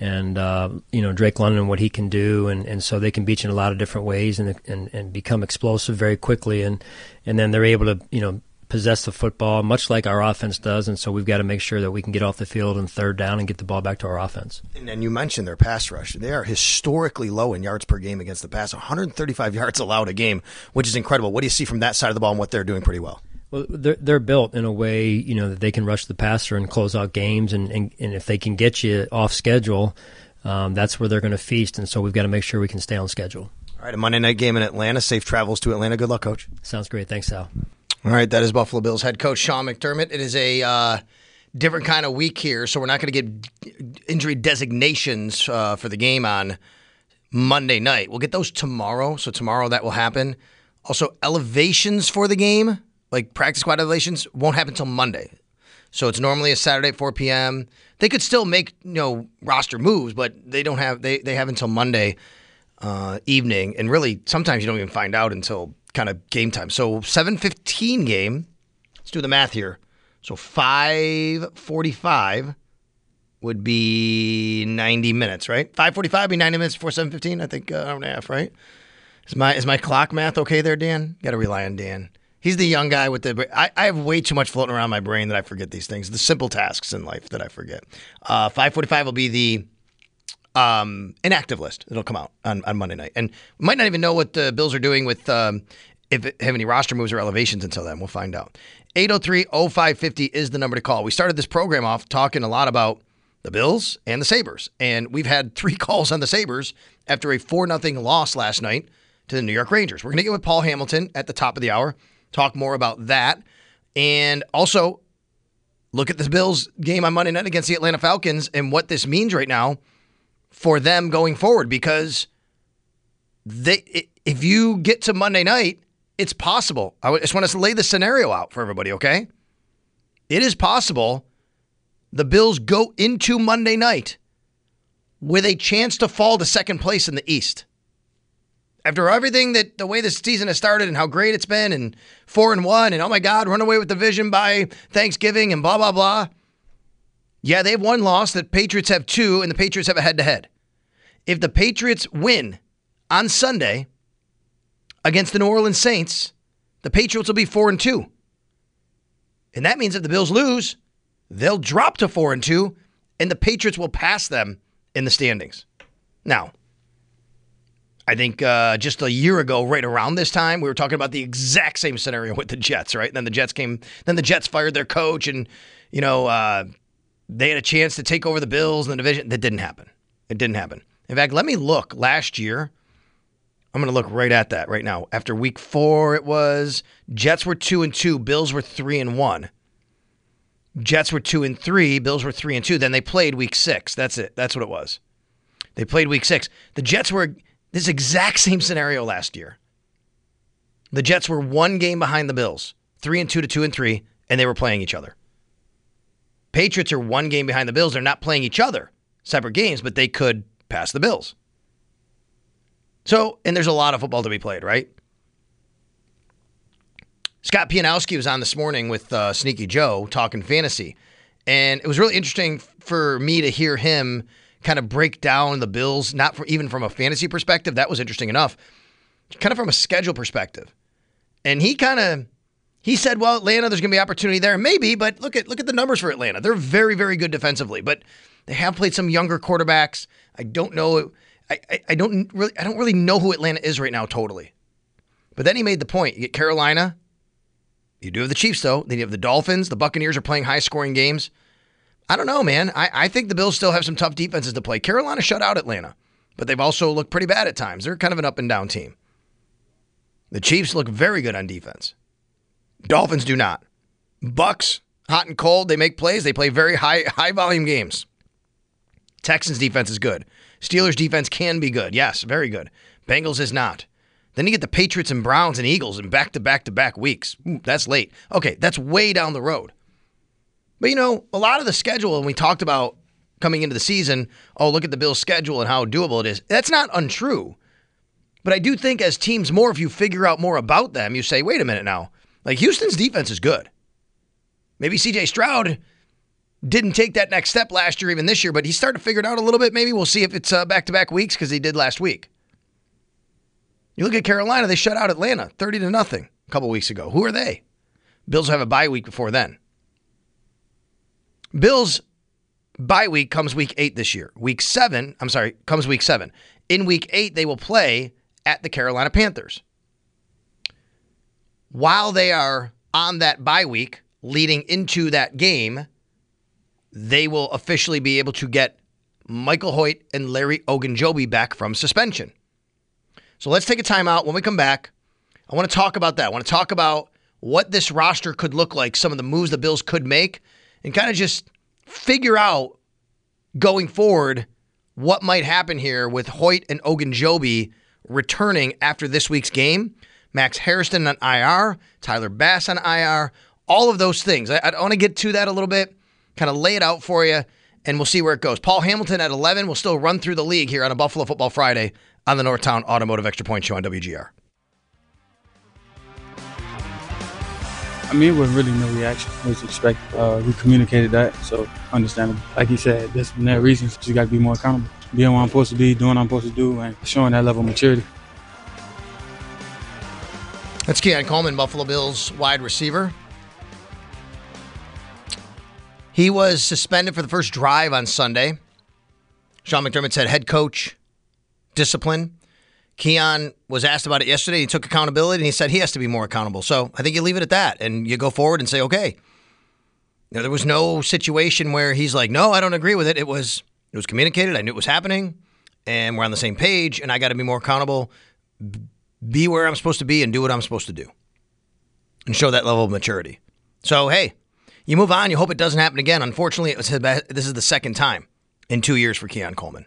Drake London, what he can do, and so they can beat you in a lot of different ways and become explosive very quickly, and then they're able to possess the football much like our offense does, and so we've got to make sure that we can get off the field on third down and get the ball back to our offense. And then you mentioned their pass rush. They are historically low in yards per game against the pass, 135 yards allowed a game, which is incredible. What do you see from that side of the ball and what they're doing pretty well? Well, they're built in a way, that they can rush the passer and close out games, and if they can get you off schedule, that's where they're going to feast, and so we've got to make sure we can stay on schedule. All right, a Monday night game in Atlanta. Safe travels to Atlanta. Good luck, Coach. Sounds great. Thanks, Sal. All right, that is Buffalo Bills head coach Sean McDermott. It is a different kind of week here, so we're not going to get injury designations for the game on Monday night. We'll get those tomorrow, so tomorrow that will happen. Also, elevations for the game, like practice squad elevations, won't happen until Monday. So it's normally a Saturday at 4 p.m. They could still make roster moves, but they don't have they have until Monday evening, and really sometimes you don't even find out until kind of game time. So 7:15 game. Let's do the math here. So 5:45 would be 90 minutes, right? 5:45 would be 90 minutes before 7:15. I think hour and a half, right? Is my clock math okay there, Dan? Got to rely on Dan. He's the young guy with the. I have way too much floating around my brain that I forget these things. The simple tasks in life that I forget. 5:45 will be the inactive list. It'll come out on Monday night, and we might not even know what the Bills are doing with if they have any roster moves or elevations until then. We'll find out. 803-0550 is the number to call. We started this program off talking a lot about the Bills and the Sabres, and we've had 3 calls on the Sabres after a 4-0 loss last night to the New York Rangers. We're going to get with Paul Hamilton at the top of the hour. Talk more about that. And also look at the Bills game on Monday night against the Atlanta Falcons and what this means right now for them going forward. Because if you get to Monday night, it's possible. I just want to lay the scenario out for everybody, okay? It is possible the Bills go into Monday night with a chance to fall to second place in the East. After everything the way this season has started and how great it's been and 4-1 and oh my God, run away with the division by Thanksgiving and blah, blah, blah. Yeah, they have 1 loss. The Patriots have 2 and the Patriots have a head-to-head. If the Patriots win on Sunday against the New Orleans Saints, the Patriots will be 4-2. And that means if the Bills lose, they'll drop to 4-2 and the Patriots will pass them in the standings. Now, I think just a year ago, right around this time, we were talking about the exact same scenario with the Jets, right? And then the Jets fired their coach, and they had a chance to take over the Bills in the division. That didn't happen. It didn't happen. In fact, let me look. Last year, I'm going to look right at that right now. After week 4, it was Jets were 2-2, Bills were 3-1. Jets were 2-3, Bills were 3-2. Then they played week 6. That's it. That's what it was. They played week 6. The Jets were this exact same scenario last year. The Jets were 1 game behind the Bills, 3-2 to 2-3, and they were playing each other. Patriots are 1 game behind the Bills. They're not playing each other, separate games, but they could past the Bills. So, and there's a lot of football to be played, right? Scott Pianowski was on this morning with Sneaky Joe talking fantasy. And it was really interesting for me to hear him kind of break down the Bills, not even from a fantasy perspective. That was interesting enough. Kind of from a schedule perspective. And he said, well, Atlanta, there's going to be opportunity there. Maybe, but look at the numbers for Atlanta. They're very, very good defensively, but they have played some younger quarterbacks. I don't know. I don't really know who Atlanta is right now totally. But then he made the point. You get Carolina. You do have the Chiefs, though. Then you have the Dolphins. The Buccaneers are playing high-scoring games. I don't know, man. I think the Bills still have some tough defenses to play. Carolina shut out Atlanta, but they've also looked pretty bad at times. They're kind of an up-and-down team. The Chiefs look very good on defense. Dolphins do not. Bucks, hot and cold. They make plays. They play very high-volume games. Texans' defense is good. Steelers' defense can be good. Yes, very good. Bengals is not. Then you get the Patriots and Browns and Eagles in back-to-back-to-back weeks. Ooh, that's late. Okay, that's way down the road. But, a lot of the schedule, and we talked about coming into the season, look at the Bills' schedule and how doable it is. That's not untrue. But I do think as teams if you figure out more about them, you say, wait a minute now. Like, Houston's defense is good. Maybe C.J. Stroud didn't take that next step last year, even this year, but he's starting to figure it out a little bit. Maybe we'll see if it's back-to-back weeks because he did last week. You look at Carolina, they shut out Atlanta 30-0 a couple weeks ago. Who are they? Bills will have a bye week before then. Bills' bye week comes week 8 this year. Comes week 7. In week 8, they will play at the Carolina Panthers. While they are on that bye week leading into that game, they will officially be able to get Michael Hoyt and Larry Ogunjobi back from suspension. So let's take a timeout. When we come back, I want to talk about that. I want to talk about what this roster could look like, some of the moves the Bills could make, and kind of just figure out going forward what might happen here with Hoyt and Ogunjobi returning after this week's game. Max Hairston on IR, Tyler Bass on IR, all of those things. I want to get to that a little bit, kind of lay it out for you, and we'll see where it goes. Paul Hamilton at 11. We'll still run through the league here on a Buffalo Football Friday on the Northtown Automotive Extra Point Show on WGR. I mean, it wasn't really no reaction. It was expected. We communicated that, so understandable. Like he said, there's no reasons. You got to be more accountable. Being what I'm supposed to be, doing what I'm supposed to do, and showing that level of maturity. That's Keon Coleman, Buffalo Bills wide receiver. He was suspended for the first drive on Sunday. Sean McDermott said head coach discipline. Keon was asked about it yesterday. He took accountability, and he said he has to be more accountable. So I think you leave it at that, and you go forward and say, okay. There was no situation where he's like, no, I don't agree with it. It was communicated. I knew it was happening, and we're on the same page, and I got to be more accountable, be where I'm supposed to be, and do what I'm supposed to do, and show that level of maturity. So, hey, you move on. You hope it doesn't happen again. Unfortunately, this is the second time in 2 years for Keon Coleman.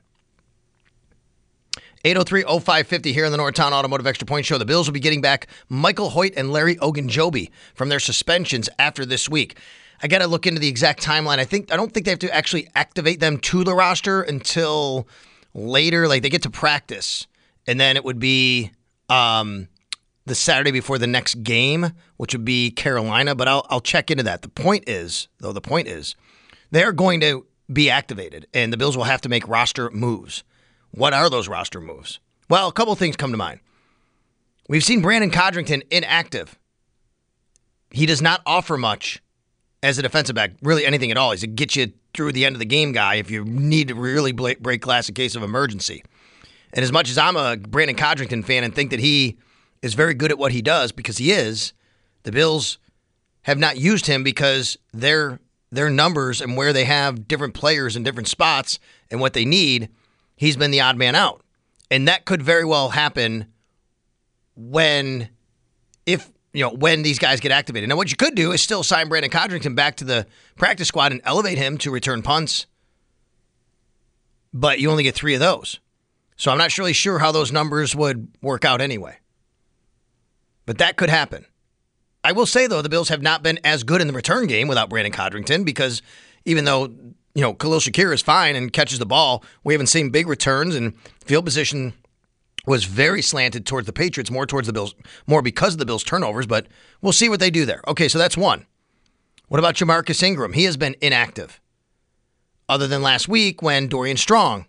803-0550 here on the Northtown Automotive Extra Point Show. The Bills will be getting back Michael Hoyt and Larry Ogunjobi from their suspensions after this week. I got to look into the exact timeline. I don't think they have to actually activate them to the roster until later. Like, they get to practice, and then it would be the Saturday before the next game, which would be Carolina. But I'll check into that. The point is, they're going to be activated, and the Bills will have to make roster moves. What are those roster moves? Well, a couple of things come to mind. We've seen Brandon Codrington inactive. He does not offer much as a defensive back, really anything at all. He's a get you through the end of the game guy if you need to really break glass in case of emergency. And as much as I'm a Brandon Codrington fan and think that he is very good at what he does, because he is, the Bills have not used him because their numbers and where they have different players in different spots and what they need, he's been the odd man out. And that could very well happen when these guys get activated. Now, what you could do is still sign Brandon Codrington back to the practice squad and elevate him to return punts. But you only get 3 of those. So I'm not really sure how those numbers would work out anyway. But that could happen. I will say, though, the Bills have not been as good in the return game without Brandon Codrington, because even though Khalil Shakir is fine and catches the ball. We haven't seen big returns, and field position was very slanted towards the Patriots, more towards the Bills, more because of the Bills' turnovers, but we'll see what they do there. Okay, so that's one. What about Jamarcus Ingram? He has been inactive, other than last week when Dorian Strong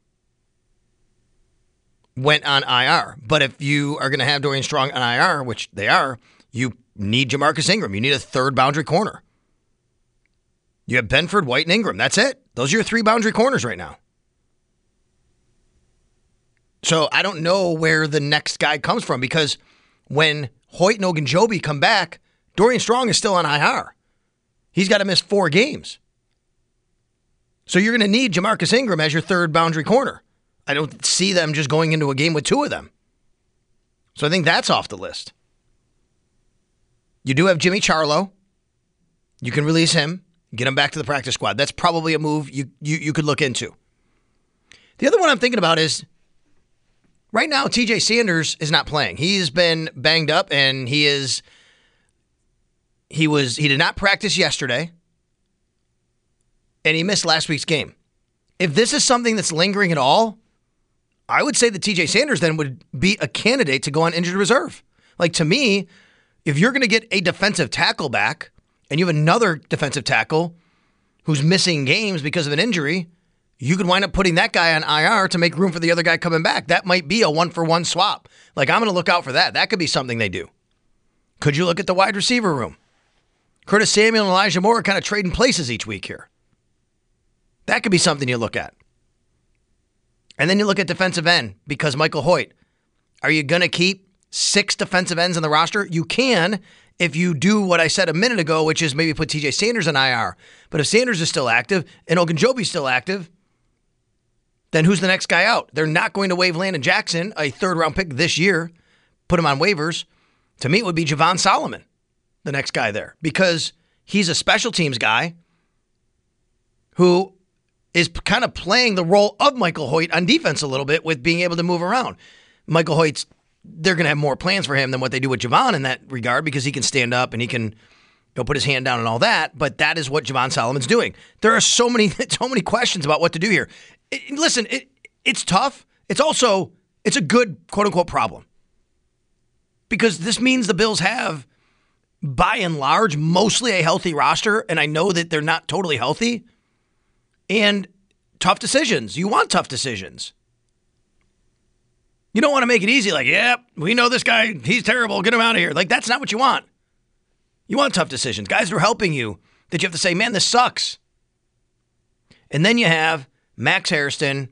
went on IR. But if you are going to have Dorian Strong on IR, which they are, you need Jamarcus Ingram. You need a third boundary corner. You have Benford, White, and Ingram. That's it. Those are your 3 boundary corners right now. So I don't know where the next guy comes from, because when Hoyt and Ogunjobi come back, Dorian Strong is still on IR. He's got to miss 4 games. So you're going to need Jamarcus Ingram as your third boundary corner. I don't see them just going into a game with 2 of them. So I think that's off the list. You do have Jimmy Charlo. You can release him, get him back to the practice squad. That's probably a move you could look into. The other one I'm thinking about is, right now, TJ Sanders is not playing. He's been banged up, and he did not practice yesterday, and he missed last week's game. If this is something that's lingering at all, I would say that TJ Sanders then would be a candidate to go on injured reserve. Like, to me, if you're going to get a defensive tackle back, and you have another defensive tackle who's missing games because of an injury, you could wind up putting that guy on IR to make room for the other guy coming back. That might be a 1-for-1 swap. Like, I'm going to look out for that. That could be something they do. Could you look at the wide receiver room? Curtis Samuel and Elijah Moore are kind of trading places each week here. That could be something you look at. And then you look at defensive end, because Michael Hoyt. Are you going to keep 6 defensive ends on the roster? You can, if you do what I said a minute ago, which is maybe put TJ Sanders on IR. But if Sanders is still active and Ogunjobi's still active, then who's the next guy out? They're not going to waive Landon Jackson, a 3rd-round pick this year, put him on waivers. To me, it would be Javon Solomon, the next guy there, because he's a special teams guy who is kind of playing the role of Michael Hoyt on defense a little bit with being able to move around. Michael Hoyt's, they're going to have more plans for him than what they do with Javon in that regard, because he can stand up and he can put his hand down and all that, but that is what Javon Solomon's doing. There are so many questions about what to do here. Listen, it's tough. It's a good, quote-unquote, problem. Because this means the Bills have, by and large, mostly a healthy roster, and I know that they're not totally healthy. And tough decisions. You want tough decisions. You don't want to make it easy, like, yeah, we know this guy, he's terrible, get him out of here. Like, that's not what you want. You want tough decisions. Guys that are helping you, that you have to say, man, this sucks. And then you have Max Hairston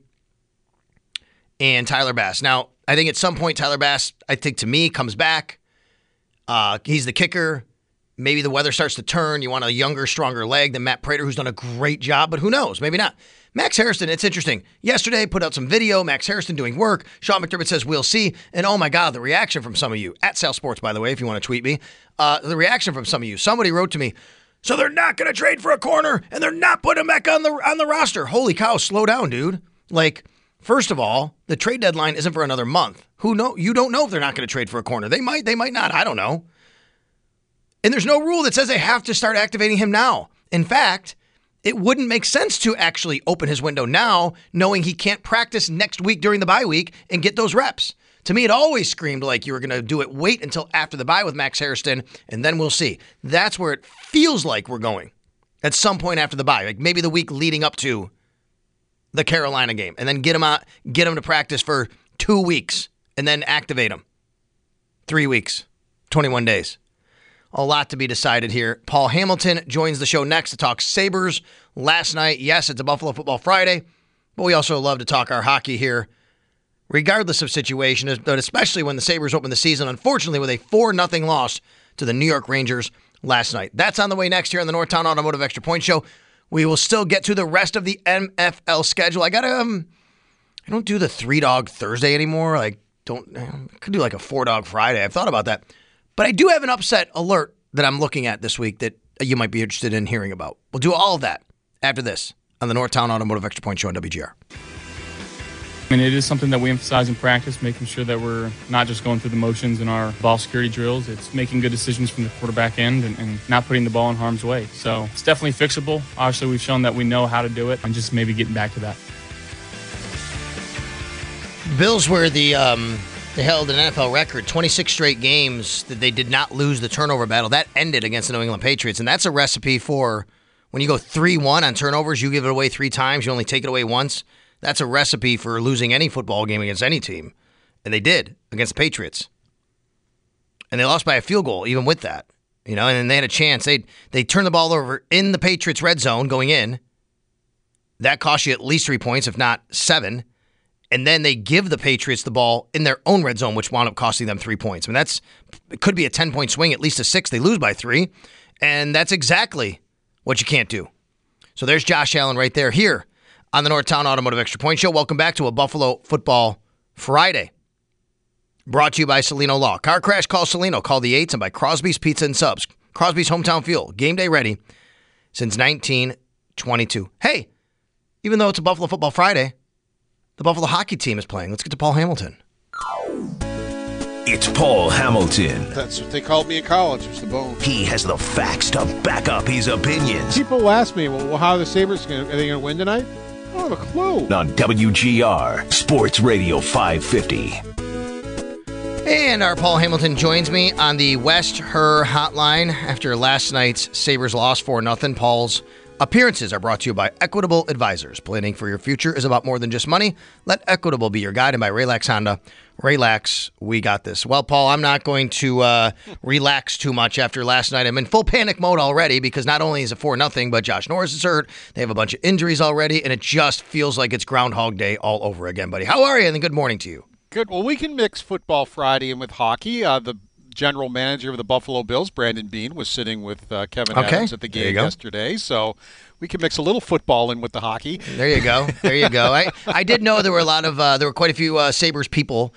and Tyler Bass. Now, I think at some point, Tyler Bass, I think to me, comes back. He's the kicker. Maybe the weather starts to turn. You want a younger, stronger leg than Matt Prater, who's done a great job, but who knows? Maybe not. Max Hairston, it's interesting. Yesterday, put out some video, Max Hairston doing work. Sean McDermott says, we'll see. And oh my God, the reaction from some of you, at Sal Sports, by the way, if you want to tweet me, the reaction from some of you. Somebody wrote to me, so they're not going to trade for a corner, and they're not putting him back on the roster. Holy cow, slow down, dude. Like, first of all, the trade deadline isn't for another month. You don't know if they're not going to trade for a corner. They might not. I don't know. And there's no rule that says they have to start activating him now. In fact, it wouldn't make sense to actually open his window now, knowing he can't practice next week during the bye week and get those reps. To me, it always screamed like you were going to do it, wait until after the bye with Max Hairston, and then we'll see. That's where it feels like we're going at some point after the bye, like maybe the week leading up to the Carolina game, and then get him to practice for 2 weeks, and then activate him. 3 weeks, 21 days. A lot to be decided here. Paul Hamilton joins the show next to talk Sabres last night. Yes, it's a Buffalo Football Friday, but we also love to talk our hockey here, regardless of situation, but especially when the Sabres opened the season, unfortunately, with a 4-0 loss to the New York Rangers last night. That's on the way next here on the Northtown Automotive Extra Point Show. We will still get to the rest of the NFL schedule. I don't do the 3-Dog Thursday anymore. I could do like a 4-Dog Friday. I've thought about that. But I do have an upset alert that I'm looking at this week that you might be interested in hearing about. We'll do all of that after this on the Northtown Automotive Extra Point Show on WGR. I mean, it is something that we emphasize in practice, making sure that we're not just going through the motions in our ball security drills. It's making good decisions from the quarterback end and not putting the ball in harm's way. So it's definitely fixable. Obviously, we've shown that we know how to do it, and just maybe getting back to that. Bills were they held an NFL record, 26 straight games that they did not lose the turnover battle. That ended against the New England Patriots, and that's a recipe for when you go 3-1 on turnovers, you give it away 3 times, you only take it away once. That's a recipe for losing any football game against any team. And they did against the Patriots. And they lost by a field goal even with that. You know, and then they had a chance. They turned the ball over in the Patriots red zone going in. That cost you at least 3 points, if not 7. And then they give the Patriots the ball in their own red zone, which wound up costing them 3 points. I mean, it could be a 10-point swing, at least a 6. They lose by 3. And that's exactly what you can't do. So there's Josh Allen right there here on the Northtown Automotive Extra Point Show. Welcome back to a Buffalo Football Friday. Brought to you by Celino Law. Car crash, call Celino. Call the 8s and by Crosby's Pizza and Subs. Crosby's Hometown Fuel. Game day ready since 1922. Hey, even though it's a Buffalo Football Friday, the Buffalo hockey team is playing. Let's get to Paul Hamilton. It's Paul Hamilton. That's what they called me in college, was the bone. He has the facts to back up his opinions. People ask me, well, how are the Sabres going to, are they going to win tonight? I don't have a clue. On WGR, Sports Radio 550. And our Paul Hamilton joins me on the West Her hotline after last night's Sabres loss 4-0. Paul's appearances are brought to you by Equitable Advisors. Planning for your future is about more than just money. Let Equitable be your guide, and by Relax Honda. Relax, we got this. Well, Paul, I'm not going to relax too much after last night. I'm in full panic mode already because not only is it 4-0, but Josh Norris is hurt. They have a bunch of injuries already, and it just feels like it's Groundhog Day all over again, buddy. How are you? And good morning to you. Good. Well, we can mix Football Friday in with hockey. The general manager of the Buffalo Bills, Brandon Beane, was sitting with Kevin Adams at the game yesterday, so we can mix a little football in with the hockey. There you go. There you go. I did know there were a lot of there were quite a few Bills people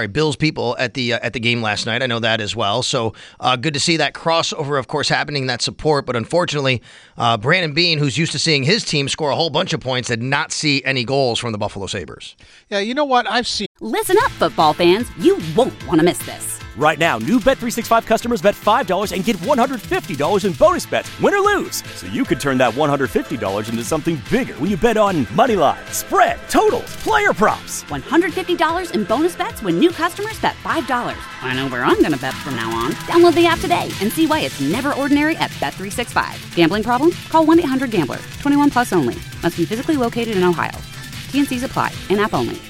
at the game last night. I know that as well. So good to see that crossover, of course, happening, that support. But unfortunately, Brandon Beane, who's used to seeing his team score a whole bunch of points, did not see any goals from the Buffalo Sabres. Yeah, you know what? I've seen. Listen up, football fans. You won't want to miss this. Right now, new Bet365 customers bet $5 and get $150 in bonus bets, win or lose. So you could turn that $150 into something bigger when you bet on moneyline, spread, totals, player props. $150 in bonus bets when new customers bet $5. I know where I'm going to bet from now on. Download the app today and see why it's never ordinary at Bet365. Gambling problem? Call 1-800-GAMBLER. 21 plus only. Must be physically located in Ohio. T&Cs apply. In-app only.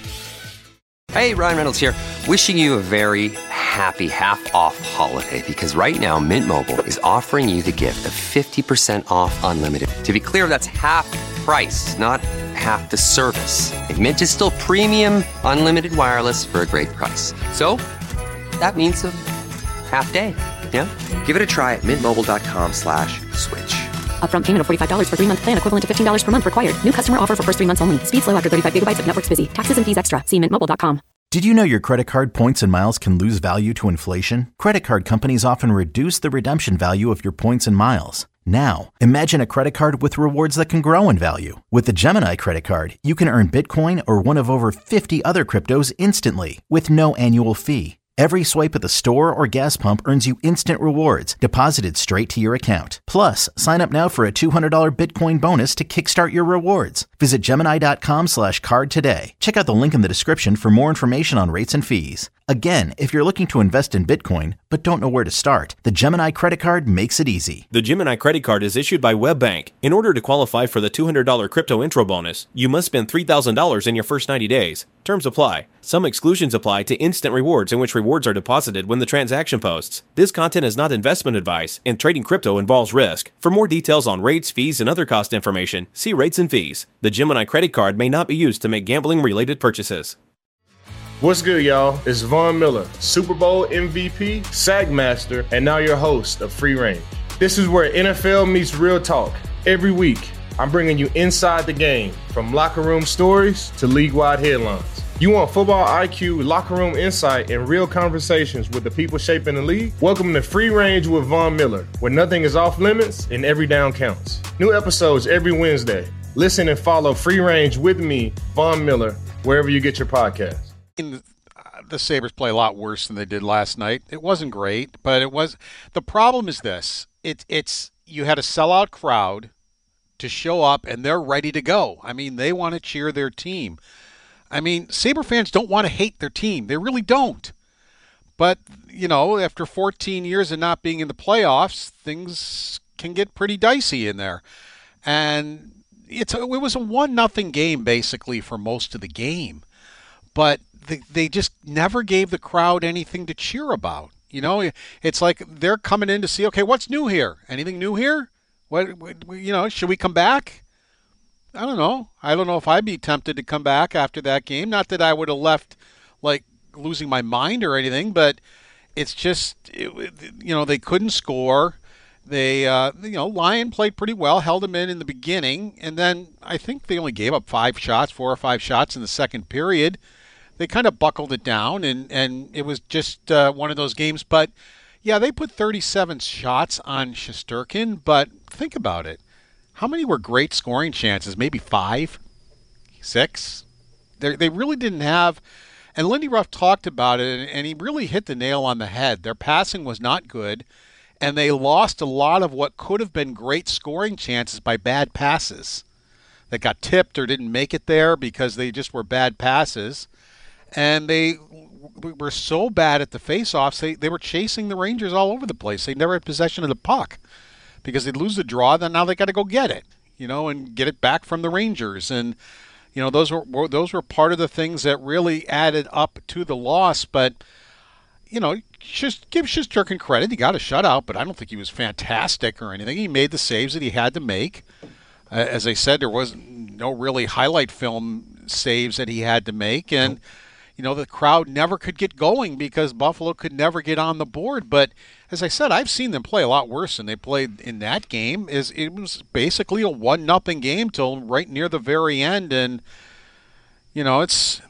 Hey, Ryan Reynolds here. Wishing you a very happy half-off holiday because right now Mint Mobile is offering you the gift of 50% off unlimited. To be clear, that's half price, not half the service. And Mint is still premium unlimited wireless for a great price. So that means a half day, yeah? Give it a try at mintmobile.com/switch. Upfront payment of $45 for 3-month plan, equivalent to $15 per month required. New customer offer for first 3 months only. Speed slow after 35 gigabytes if network's busy. Taxes and fees extra. See mintmobile.com. Did you know your credit card points and miles can lose value to inflation? Credit card companies often reduce the redemption value of your points and miles. Now, imagine a credit card with rewards that can grow in value. With the Gemini credit card, you can earn Bitcoin or one of over 50 other cryptos instantly with no annual fee. Every swipe at the store or gas pump earns you instant rewards deposited straight to your account. Plus, sign up now for a $200 Bitcoin bonus to kickstart your rewards. Visit Gemini.com/card today. Check out the link in the description for more information on rates and fees. Again, if you're looking to invest in Bitcoin but don't know where to start, the Gemini credit card makes it easy. The Gemini credit card is issued by WebBank. In order to qualify for the $200 crypto intro bonus, you must spend $3,000 in your first 90 days. Terms apply. Some exclusions apply to instant rewards, in which rewards are deposited when the transaction posts. This content is not investment advice, and trading crypto involves risk. For more details on rates, fees, and other cost information, see rates and fees. The Gemini credit card may not be used to make gambling-related purchases. What's good, y'all? It's Von Miller, Super Bowl MVP, SAG Master, and now your host of Free Range. This is where NFL meets real talk. Every week, I'm bringing you inside the game, from locker room stories to league-wide headlines. You want football IQ, locker room insight, and real conversations with the people shaping the league? Welcome to Free Range with Von Miller, where nothing is off limits and every down counts. New episodes every Wednesday. Listen and follow Free Range with me, Von Miller, wherever you get your podcasts. The Sabres play a lot worse than they did last night. It wasn't great, but it was. The problem is this: it's you had a sellout crowd to show up, and they're ready to go. I mean, they want to cheer their team. I mean, Sabre fans don't want to hate their team. They really don't. But, after 14 years of not being in the playoffs, things can get pretty dicey in there. And it was a 1-0 game, basically, for most of the game. But they just never gave the crowd anything to cheer about. It's like they're coming in to see, okay, what's new here? Anything new here? What should we come back? I don't know. I don't know if I'd be tempted to come back after that game. Not that I would have left like losing my mind or anything, but it's just, they couldn't score. They, Lyon played pretty well, held him in the beginning, and then I think they only gave up 4 or 5 shots in the second period. They kind of buckled it down, and it was just one of those games. But, yeah, they put 37 shots on Shesterkin, but think about it. How many were great scoring chances? Maybe 5? 6? They really didn't have... And Lindy Ruff talked about it, and he really hit the nail on the head. Their passing was not good, and they lost a lot of what could have been great scoring chances by bad passes that got tipped or didn't make it there because they just were bad passes. And they were so bad at the face-offs, they were chasing the Rangers all over the place. They never had possession of the puck because they'd lose the draw, then now they got to go get it, and get it back from the Rangers. And, those were part of the things that really added up to the loss. But, just give Shesterkin credit. He got a shutout, but I don't think he was fantastic or anything. He made the saves that he had to make. As I said, there was no really highlight film saves that he had to make. And, the crowd never could get going because Buffalo could never get on the board. But as I said, I've seen them play a lot worse than they played in that game. It was basically a 1-0 game till right near the very end. And, it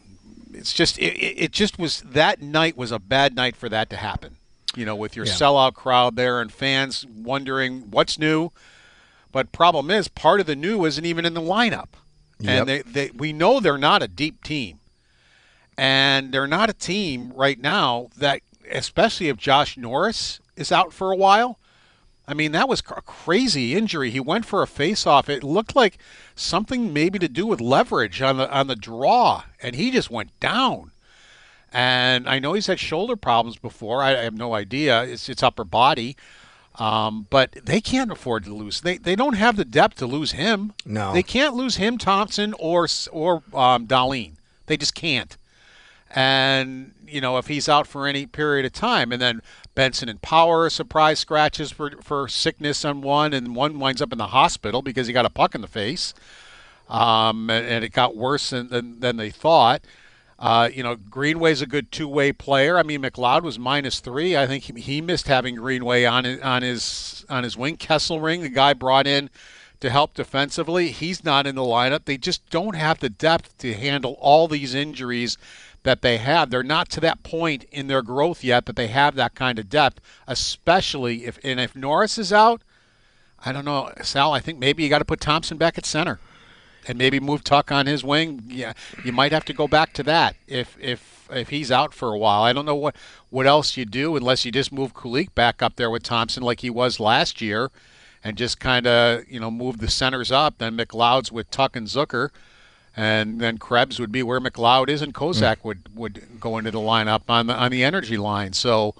just was, that night was a bad night for that to happen, with your sellout crowd there and fans wondering what's new. But problem is, part of the new isn't even in the lineup. Yep. And we know they're not a deep team. And they're not a team right now that, especially if Josh Norris is out for a while. I mean, that was a crazy injury. He went for a face-off. It looked like something maybe to do with leverage on the draw, and he just went down. And I know he's had shoulder problems before. I have no idea. It's upper body. But they can't afford to lose. They don't have the depth to lose him. No. They can't lose him, Thompson, or Dahlin. They just can't. And, if he's out for any period of time, and then Benson and Power surprise scratches for sickness on one, and one winds up in the hospital because he got a puck in the face, and it got worse than they thought. Greenway's a good two-way player. I mean, McLeod was -3. I think he missed having Greenway on his wing. Kesselring, the guy brought in to help defensively, he's not in the lineup. They just don't have the depth to handle all these injuries that they have. They're not to that point in their growth yet that they have that kind of depth, especially if Norris is out. I don't know, Sal, I think maybe you got to put Thompson back at center and maybe move Tuck on his wing. Yeah, you might have to go back to that if he's out for a while. I don't know what else you do unless you just move Kulich back up there with Thompson like he was last year and just kind of, move the centers up. Then McLeod's with Tuck and Zucker. And then Krebs would be where McLeod is, and Kozak would go into the lineup on the energy line. So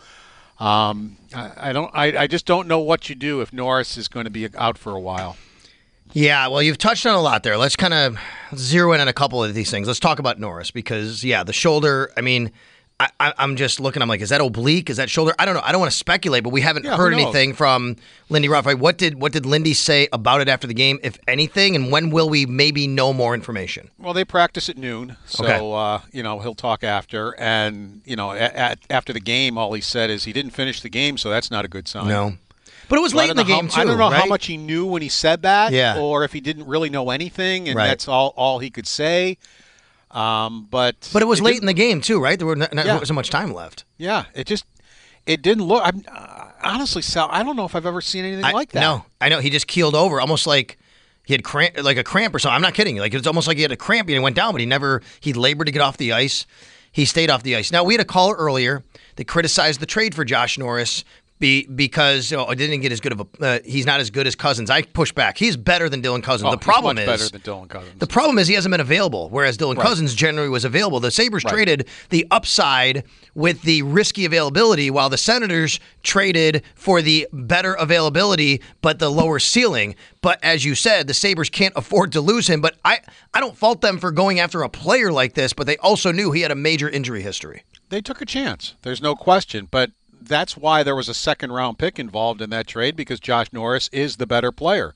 I just don't know what you do if Norris is going to be out for a while. Yeah, well, you've touched on a lot there. Let's kind of zero in on a couple of these things. Let's talk about Norris because, the shoulder, I mean, I'm just looking, I'm like, is that oblique? Is that shoulder? I don't know. I don't want to speculate, but we haven't heard anything from Lindy Ruff. What did Lindy say about it after the game, if anything, and when will we maybe know more information? Well, they practice at noon, so, he'll talk after. And, after the game, all he said is he didn't finish the game, so that's not a good sign. No. But it was late in the game, too, I don't know right? how much he knew when he said that, or if he didn't really know anything, and that's all he could say. But it was late in the game too, right? There wasn't much time left. Yeah, it didn't look. Honestly, Sal, I don't know if I've ever seen anything like that. No, I know he just keeled over, almost like He had a cramp or something. I'm not kidding you. Like, it's almost like he had a cramp and he went down, but he labored to get off the ice. He stayed off the ice. Now, we had a caller earlier that criticized the trade for Josh Norris because it didn't get as good of he's not as good as Cousins. I push back. He's better than Dylan Cousins. The problem he's much better than Dylan Cousins. The problem is he hasn't been available, whereas Dylan Cousins generally was available. The Sabres traded the upside with the risky availability, while the Senators traded for the better availability but the lower ceiling. But as you said, the Sabres can't afford to lose him. But I don't fault them for going after a player like this, but they also knew he had a major injury history. They took a chance. There's no question. But that's why there was a second-round pick involved in that trade, because Josh Norris is the better player.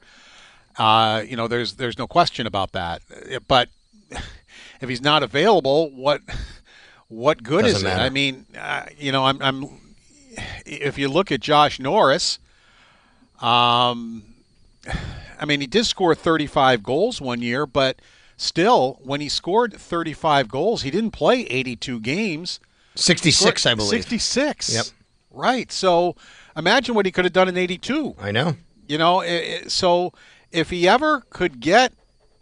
There's no question about that. But if he's not available, what good is it? I mean, I'm if you look at Josh Norris, he did score 35 goals one year, but still, when he scored 35 goals, he didn't play 82 games. 66, I believe. 66. Yep. Right. So imagine what he could have done in 82. I know. So if he ever could get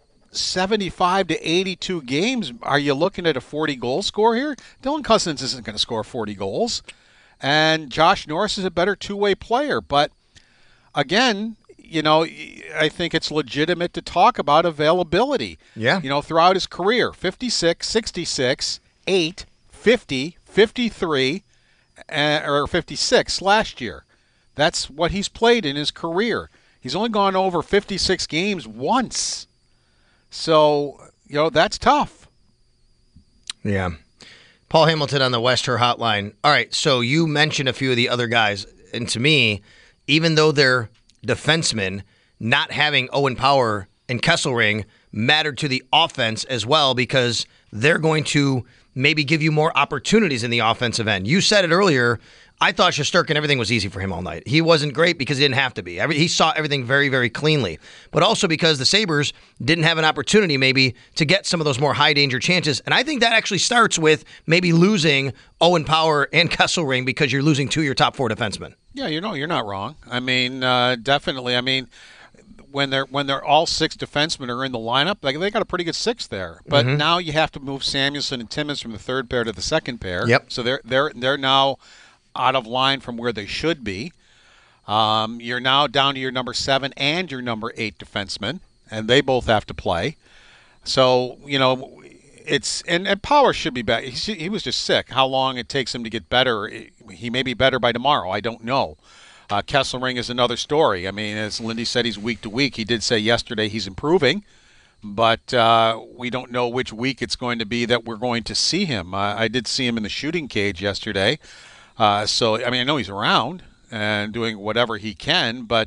75 to 82 games, are you looking at a 40-goal score here? Dylan Cousins isn't going to score 40 goals. And Josh Norris is a better two-way player. But, again, I think it's legitimate to talk about availability. Yeah. Throughout his career, 56, 66, 8, 50, 53, or 56 last year. That's what he's played in his career. He's only gone over 56 games once. So, that's tough. Yeah. Paul Hamilton on the Wester Hotline. All right, so you mentioned a few of the other guys. And to me, even though they're defensemen, not having Owen Power and Kesselring mattered to the offense as well, because they're going to maybe give you more opportunities in the offensive end. You said it earlier. I thought Shesterkin, everything was easy for him all night. He wasn't great because he didn't have to be. He saw everything very, very cleanly. But also because the Sabres didn't have an opportunity maybe to get some of those more high-danger chances. And I think that actually starts with maybe losing Owen Power and Kesselring, because you're losing two of your top four defensemen. Yeah, you're not wrong. I mean, definitely. I mean, when they're all six defensemen are in the lineup, they got a pretty good six there. But now you have to move Samuelsson and Timmins from the third pair to the second pair. Yep. So they're now out of line from where they should be. You're now down to your number 7 and your number 8 defenseman, and they both have to play. So it's and Power should be back. He was just sick. How long it takes him to get better? He may be better by tomorrow. I don't know. Kesselring is another story. I mean, as Lindy said, he's week to week. He did say yesterday he's improving, but we don't know which week it's going to be that we're going to see him. I did see him in the shooting cage yesterday. So, I know he's around and doing whatever he can, but,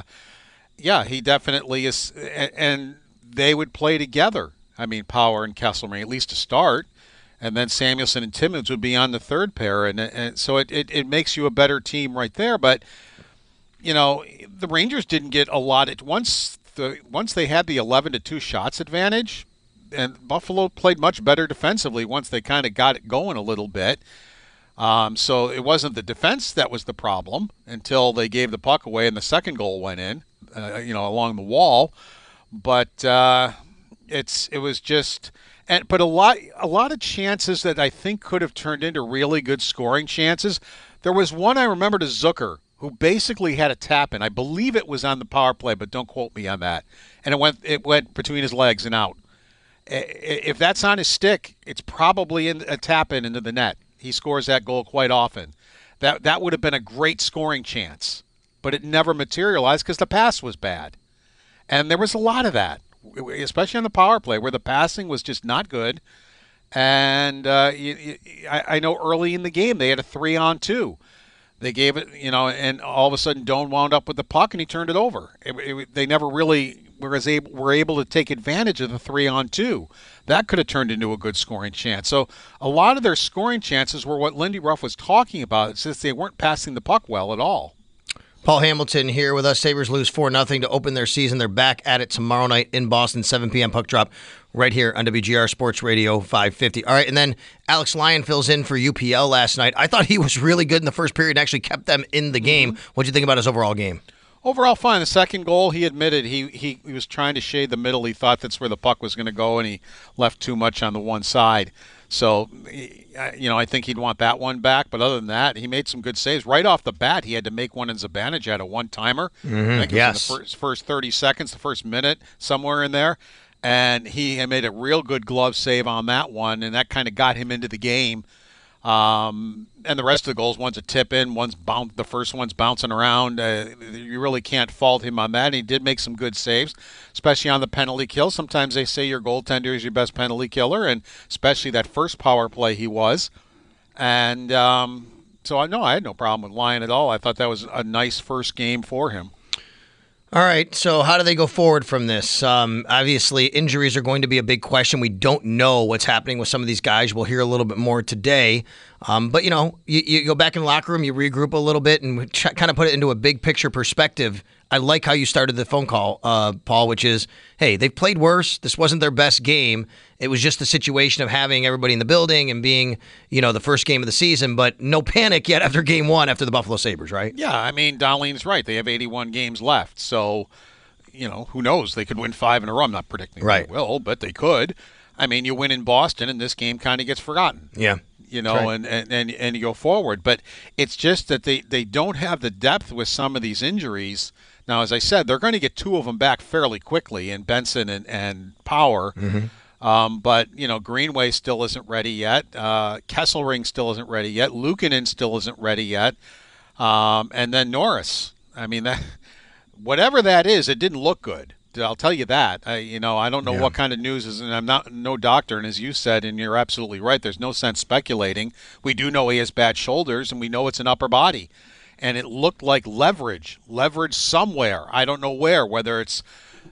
he definitely is, and they would play together. Power and Kesselring, at least to start. And then Samuelsson and Timmins would be on the third pair, and so it makes you a better team right there. But the Rangers didn't get a lot once they had the 11-2 shots advantage, and Buffalo played much better defensively once they kind of got it going a little bit. So it wasn't the defense that was the problem until they gave the puck away and the second goal went in, along the wall. But it was just. But a lot of chances that I think could have turned into really good scoring chances. There was one I remember to Zucker, who basically had a tap in. I believe it was on the power play, but don't quote me on that. And it went between his legs and out. If that's on his stick, it's probably a tap in into the net. He scores that goal quite often. That would have been a great scoring chance, but it never materialized because the pass was bad. And there was a lot of that, especially on the power play, where the passing was just not good. And I know early in the game they had a 3-on-2. They gave it, and all of a sudden Doan wound up with the puck and he turned it over. They never really were able to take advantage of the 3-on-2. That could have turned into a good scoring chance. So a lot of their scoring chances were what Lindy Ruff was talking about, since they weren't passing the puck well at all. Paul Hamilton here with us. Sabres lose 4-0 to open their season. They're back at it tomorrow night in Boston, 7 p.m. puck drop right here on WGR Sports Radio 550. All right, and then Alex Lyon fills in for UPL last night. I thought he was really good in the first period and actually kept them in the game. What did you think about his overall game? Overall, fine. The second goal, he admitted he was trying to shade the middle. He thought that's where the puck was going to go, and he left too much on the one side. So, I think he'd want that one back. But other than that, he made some good saves. Right off the bat, he had to make one in Zibanejad, a one-timer. I think it was in the first 30 seconds, the first minute, somewhere in there. And he had made a real good glove save on that one, and that kind of got him into the game. And the rest of the goals, one's a tip in, the first one's bouncing around. You really can't fault him on that. And he did make some good saves, especially on the penalty kill. Sometimes they say your goaltender is your best penalty killer, and especially that first power play he was. And so I had no problem with Lyon at all. I thought that was a nice first game for him. All right, so how do they go forward from this? Obviously, injuries are going to be a big question. We don't know what's happening with some of these guys. We'll hear a little bit more today. But, you go back in the locker room, you regroup a little bit, and kind of put it into a big picture perspective. I like how you started the phone call, Paul, which is, hey, they've played worse. This wasn't their best game. It was just the situation of having everybody in the building and being, the first game of the season, but no panic yet after game one after the Buffalo Sabres, right? Yeah, I mean, Darlene's right. They have 81 games left. So, who knows? They could win 5 in a row. I'm not predicting they will, but they could. I mean, you win in Boston, and this game kind of gets forgotten. Yeah. Right. And you go forward. But it's just that they don't have the depth with some of these injuries. Now, as I said, they're going to get 2 of them back fairly quickly in Benson and Power. Mm-hmm. But, Greenway still isn't ready yet. Kesselring still isn't ready yet. Luukkonen still isn't ready yet. And then Norris. I mean, whatever that is, it didn't look good. I'll tell you that. I don't know what kind of news is, and I'm not no doctor, and as you said, and you're absolutely right, there's no sense speculating. We do know he has bad shoulders, and we know it's an upper body. And it looked like leverage somewhere. I don't know where, whether it's,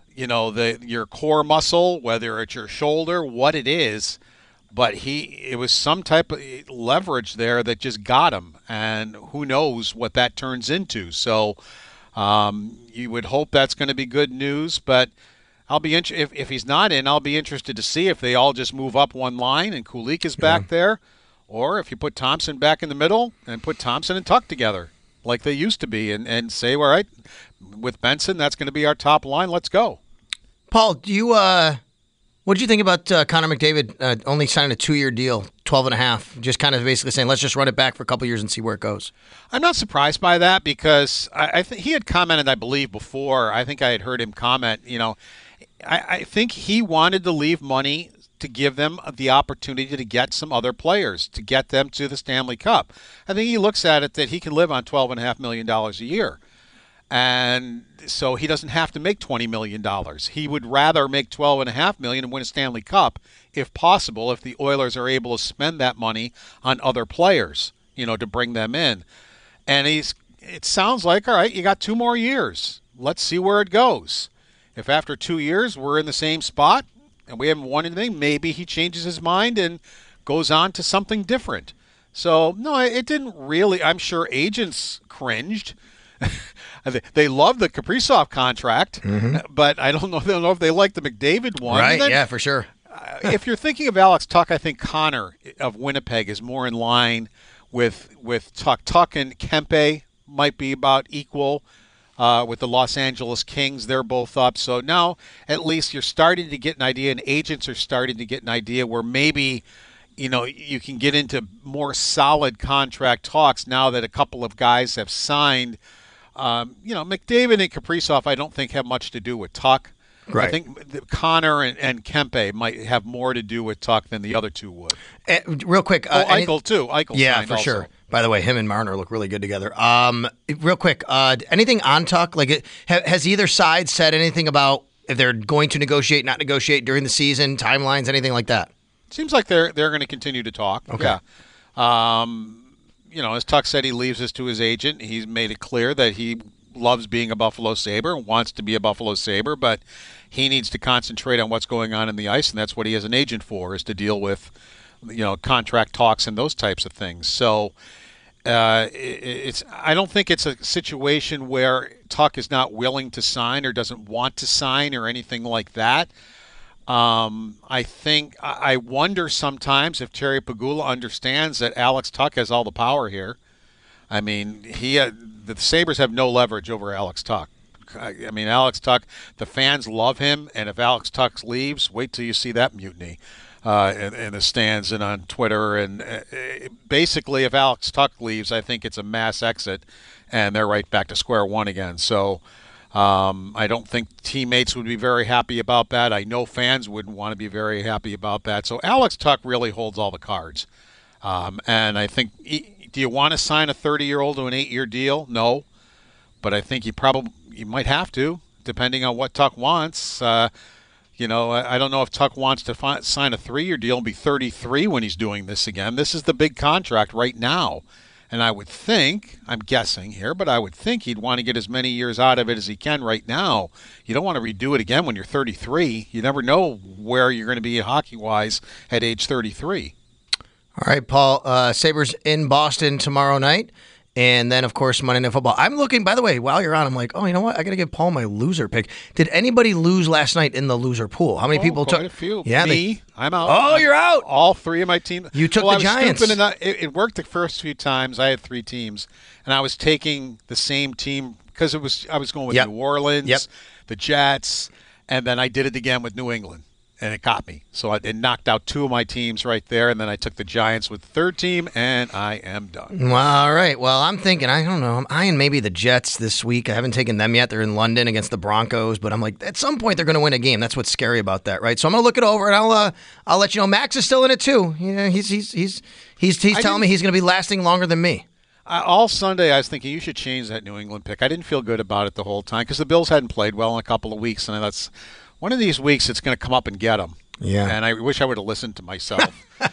your core muscle, whether it's your shoulder, what it is. But it was some type of leverage there that just got him. And who knows what that turns into. So you would hope that's going to be good news. But I'll be if he's not in, I'll be interested to see if they all just move up one line and Kulich is back there. Or if you put Thompson back in the middle and put Thompson and Tuch together, like they used to be, and say, all right, with Benson, that's going to be our top line. Let's go. Paul, do you what did you think about Connor McDavid only signing a 2-year deal, 12.5, just kind of basically saying, let's just run it back for a couple years and see where it goes? I'm not surprised by that because I think he had commented, I believe, before. I think I had heard him comment, I think he wanted to leave money to give them the opportunity to get some other players, to get them to the Stanley Cup. I think he looks at it that he can live on $12.5 million a year. And so he doesn't have to make $20 million. He would rather make $12.5 million and win a Stanley Cup, if possible, if the Oilers are able to spend that money on other players, to bring them in. And it sounds like, all right, you got 2 more years. Let's see where it goes. If after 2 years we're in the same spot, and we haven't won anything, maybe he changes his mind and goes on to something different. So, no, it didn't really. I'm sure agents cringed. They love the Kaprizov contract, but I don't know if they like the McDavid one. Right, yeah, for sure. If you're thinking of Alex Tuch, I think Connor of Winnipeg is more in line with Tuch. Tuch and Kempe might be about equal. With the Los Angeles Kings, they're both up. So now at least you're starting to get an idea, and agents are starting to get an idea where maybe, you can get into more solid contract talks now that a couple of guys have signed. McDavid and Kaprizov I don't think have much to do with Tuch. Right. I think Connor and Kempe might have more to do with Tuch than the other two would. Real quick. Eichel, too. Eichel yeah, for sure. By the way, him and Marner look really good together. Real quick, anything on Tuch? Like, has either side said anything about if they're going to negotiate, not negotiate during the season, timelines, anything like that? Seems like they're going to continue to talk. Okay. Yeah. As Tuch said, he leaves this to his agent. He's made it clear that he loves being a Buffalo Sabre, wants to be a Buffalo Sabre, but he needs to concentrate on what's going on in the ice, and that's what he has an agent for, is to deal with, contract talks and those types of things. So I don't think it's a situation where Tuch is not willing to sign or doesn't want to sign or anything like that. I wonder sometimes if Terry Pegula understands that Alex Tuch has all the power here. I mean, the Sabres have no leverage over Alex Tuch. Tuck. I mean, Alex Tuck, the fans love him, and if Alex Tuck leaves, wait till you see that mutiny in the stands and on Twitter. And basically, if Alex Tuck leaves, I think it's a mass exit, and they're right back to square one again. So I don't think teammates would be very happy about that. I know fans wouldn't want to be very happy about that. So Alex Tuck really holds all the cards. And I think, do you want to sign a 30-year-old to an 8-year deal? No. But I think you might have to, depending on what Tuck wants. I don't know if Tuck wants to sign a 3-year deal and be 33 when he's doing this again. This is the big contract right now. And I would think, I'm guessing here, but I would think he'd want to get as many years out of it as he can right now. You don't want to redo it again when you're 33. You never know where you're going to be hockey-wise at age 33. All right, Paul, Sabres in Boston tomorrow night. And then, of course, Monday Night Football. I'm looking, by the way, while you're on, I'm like, oh, you know what? I got to give Paul my loser pick. Did anybody lose last night in the loser pool? How many people took? Quite a few. Yeah, Me, I'm out. Oh, you're out. All 3 of my team. You took the Giants. It worked the first few times. I had 3 teams, and I was taking the same team because I was going with New Orleans, the Jets, and then I did it again with New England. And it got me. So it knocked out 2 of my teams right there, and then I took the Giants with the 3rd team, and I am done. Well, all right. Well, I'm thinking, I don't know, I'm eyeing maybe the Jets this week. I haven't taken them yet. They're in London against the Broncos, but I'm like, at some point they're going to win a game. That's what's scary about that, right? So I'm going to look it over, and I'll let you know. Max is still in it too. He's telling me he's going to be lasting longer than me. All Sunday, I was thinking you should change that New England pick. I didn't feel good about it the whole time because the Bills hadn't played well in a couple of weeks, and that's one of these weeks it's going to come up and get them. Yeah. And I wish I would have listened to myself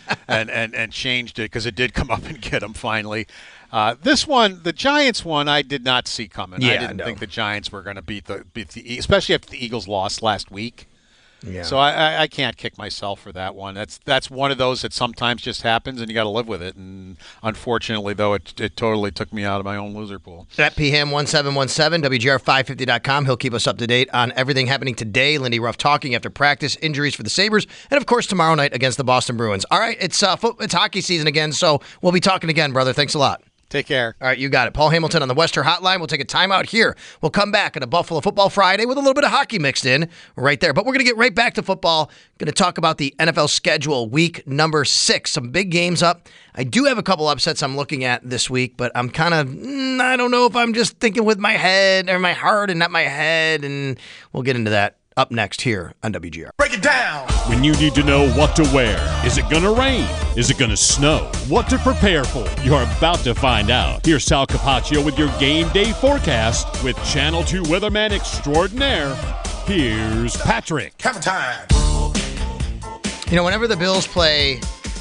and changed it because it did come up and get them finally. This one, the Giants one, I did not see coming. Yeah, I didn't think the Giants were going to beat the especially after the Eagles lost last week. Yeah. So I can't kick myself for that one. That's one of those that sometimes just happens and you got to live with it. And unfortunately, though, it totally took me out of my own loser pool. At PHAM1717, WGR550.com. He'll keep us up to date on everything happening today. Lindy Ruff talking after practice, injuries for the Sabres, and of course tomorrow night against the Boston Bruins. All right, it's hockey season again, so we'll be talking again, brother. Thanks a lot. Take care. All right, you got it. Paul Hamilton on the Western Hotline. We'll take a timeout here. We'll come back on a Buffalo Football Friday with a little bit of hockey mixed in right there. But we're going to get right back to football. Going to talk about the NFL schedule, week number 6. Some big games up. I do have a couple upsets I'm looking at this week, but I'm kind of, I don't know if I'm just thinking with my head or my heart and not my head. And we'll get into that up next here on WGR. Break it down. When you need to know what to wear. Is it going to rain? Is it going to snow? What to prepare for? You're about to find out. Here's Sal Capaccio with your game day forecast with Channel 2 weatherman extraordinaire. Here's Patrick. Have time. You know, whenever the Bills play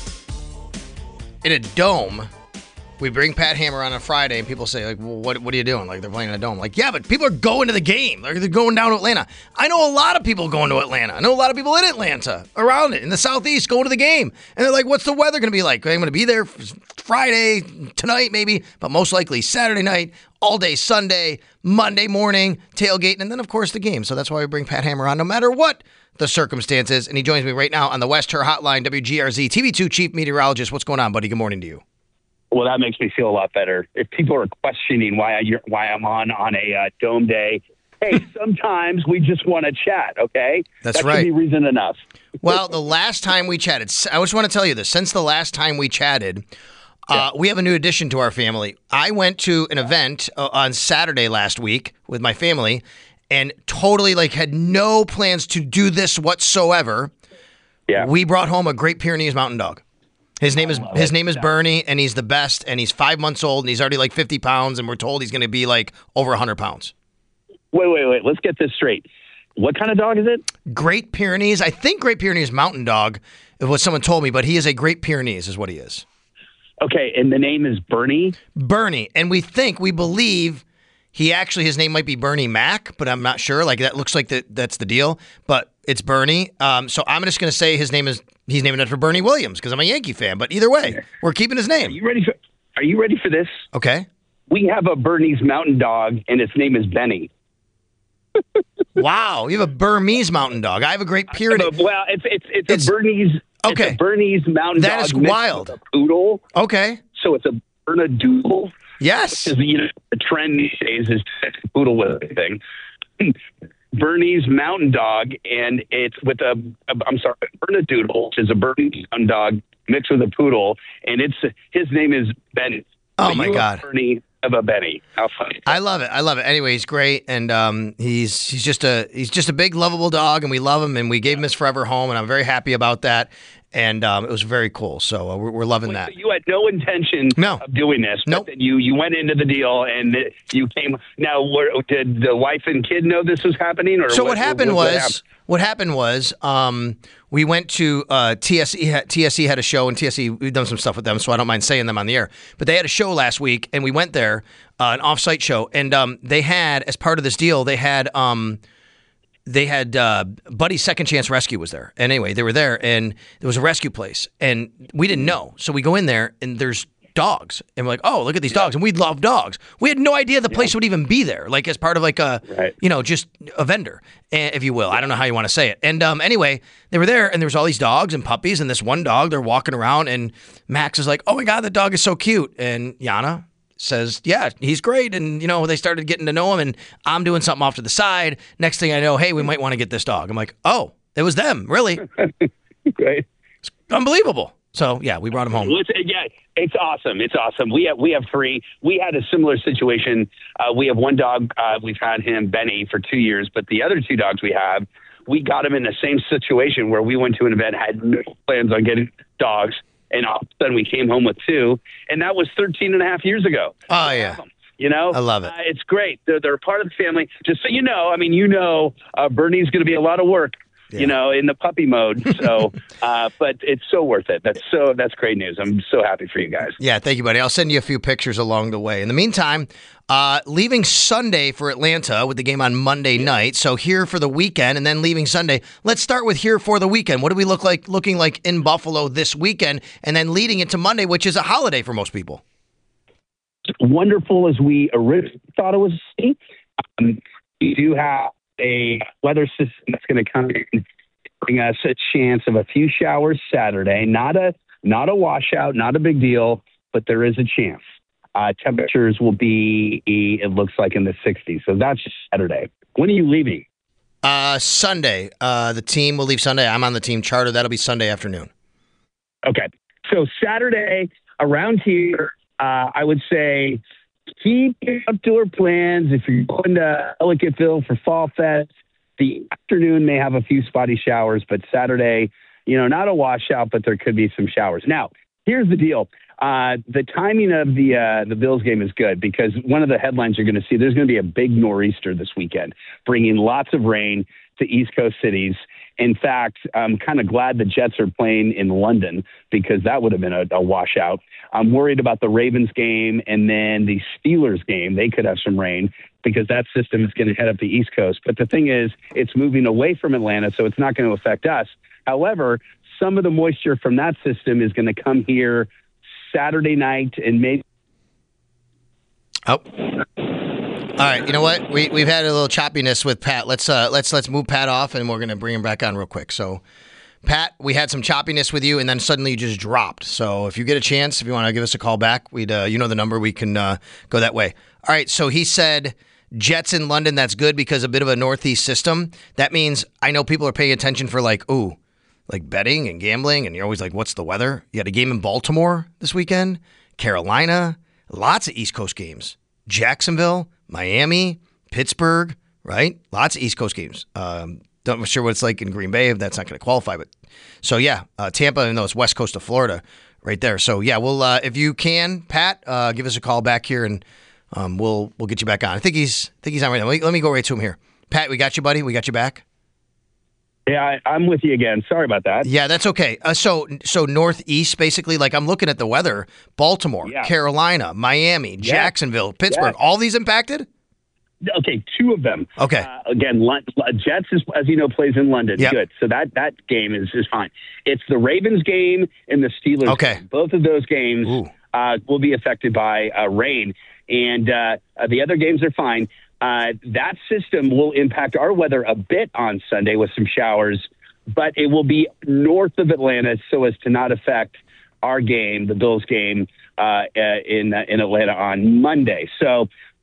in a dome, we bring Pat Hammer on Friday, and people say, like, well, what are you doing? Like, they're playing in a dome. Like, yeah, but people are going to the game. They're going down to Atlanta. I know a lot of people going to Atlanta. I know a lot of people in Atlanta, around it, in the Southeast, going to the game. And they're like, what's the weather going to be like? I'm going to be there Friday, tonight maybe, but most likely Saturday night, all day Sunday, Monday morning, tailgating, and then, of course, the game. So that's why we bring Pat Hammer on, no matter what the circumstances. And he joins me right now on the West Her Hotline, WGRZ, TV2 Chief Meteorologist. What's going on, buddy? Good morning to you. Well, that makes me feel a lot better. If people are questioning why I'm on a dome day, hey, sometimes we just want to chat, okay? That's that right. That should be reason enough. Well, the last time we chatted, I just want to tell you this. Since the last time we chatted, we have a new addition to our family. I went to an event on Saturday last week with my family and totally had no plans to do this whatsoever. Yeah. We brought home a Great Pyrenees Mountain Dog. His name is Bernie, and he's the best, and he's 5 months old, and he's already 50 pounds, and we're told he's going to be over 100 pounds. Wait. Let's get this straight. What kind of dog is it? Great Pyrenees. I think Great Pyrenees Mountain Dog is what someone told me, but he is a Great Pyrenees is what he is. Okay, and the name is Bernie? Bernie, and we believe his name might be Bernie Mac, but I'm not sure. That looks like that's the deal, but it's Bernie. So I'm just going to say he's naming it for Bernie Williams because I'm a Yankee fan. But either way, we're keeping his name. Are you ready for this? Okay. We have a Bernese Mountain Dog, and its name is Benny. Wow, you have a Burmese Mountain Dog. I have a Great Pyrenees. Well, it's a Bernese. Okay. It's a Bernese Mountain Dog. That is wild. With a poodle. Okay. So it's a Bernedoodle. Yes. Because the trend these days is to poodle with everything. Bernese Mountain Dog, and it's with Bernedoodle, which is a Bernese Mountain Dog mixed with a poodle, and his name is Benny. Oh my God, Bernie of a Benny. How funny! I love it. Anyway, he's great, and he's just a big lovable dog, and we love him, and we gave him his forever home, and I'm very happy about that. And it was very cool. So we're loving that. So you had no intention of doing this. Nope. But you went into the deal and you came. Now, did the wife and kid know this was happening? Or so what happened was we went to TSE. TSE had a show, and TSE, we've done some stuff with them, so I don't mind saying them on the air. But they had a show last week, and we went there, an off-site show. And they had, as part of this deal, they had Buddy's Second Chance Rescue was there. And anyway, they were there, and there was a rescue place, and we didn't know. So we go in there, and there's dogs, and we're like, oh, look at these dogs, and we love dogs. We had no idea the place would even be there, like as part of like a, just a vendor, if you will. I don't know how you want to say it. And anyway, they were there, and there was all these dogs and puppies, and this one dog, they're walking around, and Max is like, oh my God, the dog is so cute. And Yana says, yeah, he's great. And, they started getting to know him, and I'm doing something off to the side. Next thing I know, hey, we might want to get this dog. I'm like, oh, it was them, really? Great. It's unbelievable. So, yeah, we brought him home. It's awesome. It's awesome. We have 3. We had a similar situation. We have one dog. We've had him, Benny, for 2 years. But the other 2 dogs we got him in the same situation where we went to an event, had no plans on getting dogs. And all of a sudden we came home with 2, and that was 13 and a half years ago. Oh, yeah. I love it. It's great. They're a part of the family. Just so you know, Bernie's going to be a lot of work, in the puppy mode. So, but it's so worth it. That's great news. I'm so happy for you guys. Yeah, thank you, buddy. I'll send you a few pictures along the way. In the meantime, leaving Sunday for Atlanta with the game on Monday night. So here for the weekend, and then leaving Sunday. Let's start with here for the weekend. What do we looking like in Buffalo this weekend, and then leading into Monday, which is a holiday for most people? Wonderful as we originally thought it was. We do have a weather system that's going to come in, bring us a chance of a few showers Saturday. Not a washout, not a big deal, but there is a chance. Temperatures will be, it looks like, in the 60s. So that's just Saturday. When are you leaving? Sunday. The team will leave Sunday. I'm on the team charter. That'll be Sunday afternoon. Okay. So Saturday around here, I would say keep your outdoor plans. If you're going to Ellicottville for Fall Fest, the afternoon may have a few spotty showers, but Saturday, not a washout, but there could be some showers. Now, here's the deal. The timing of the Bills game is good because one of the headlines you're going to see, there's going to be a big nor'easter this weekend, bringing lots of rain to East Coast cities. In fact, I'm kind of glad the Jets are playing in London because that would have been a washout. I'm worried about the Ravens game and then the Steelers game. They could have some rain because that system is going to head up the East Coast. But the thing is, it's moving away from Atlanta, so it's not going to affect us. However, some of the moisture from that system is going to come here Saturday night and maybe. Oh. All right, you know what? We've had a little choppiness with Pat. Let's move Pat off, and we're going to bring him back on real quick. So, Pat, we had some choppiness with you, and then suddenly you just dropped. So, if you get a chance, if you want to give us a call back, we'd the number. We can go that way. All right. So he said Jets in London. That's good because a bit of a northeast system. That means I know people are paying attention for like betting and gambling, and you're always like, what's the weather? You had a game in Baltimore this weekend, Carolina, lots of East Coast games, Jacksonville, Miami, Pittsburgh, right? Lots of East Coast games. Not sure what it's like in Green Bay if that's not going to qualify, but so yeah, Tampa, even though it's west coast of Florida, right there. So yeah, we'll if you can, Pat, give us a call back here, and we'll get you back on. I think he's on right now. Let me go right to him here. Pat, we got you, buddy. We got you back. Yeah, I'm with you again. Sorry about that. Yeah, that's okay. So northeast, basically, like I'm looking at the weather, Baltimore, Carolina, Miami, Jacksonville, Pittsburgh, all these impacted? Okay, 2 of them. Okay. Again, Jets, as you know, plays in London. Yep. Good. So that game is fine. It's the Ravens game and the Steelers game. Both of those games will be affected by rain. And the other games are fine. That system will impact our weather a bit on Sunday with some showers, but it will be north of Atlanta so as to not affect our game, the Bills game, in Atlanta on Monday. So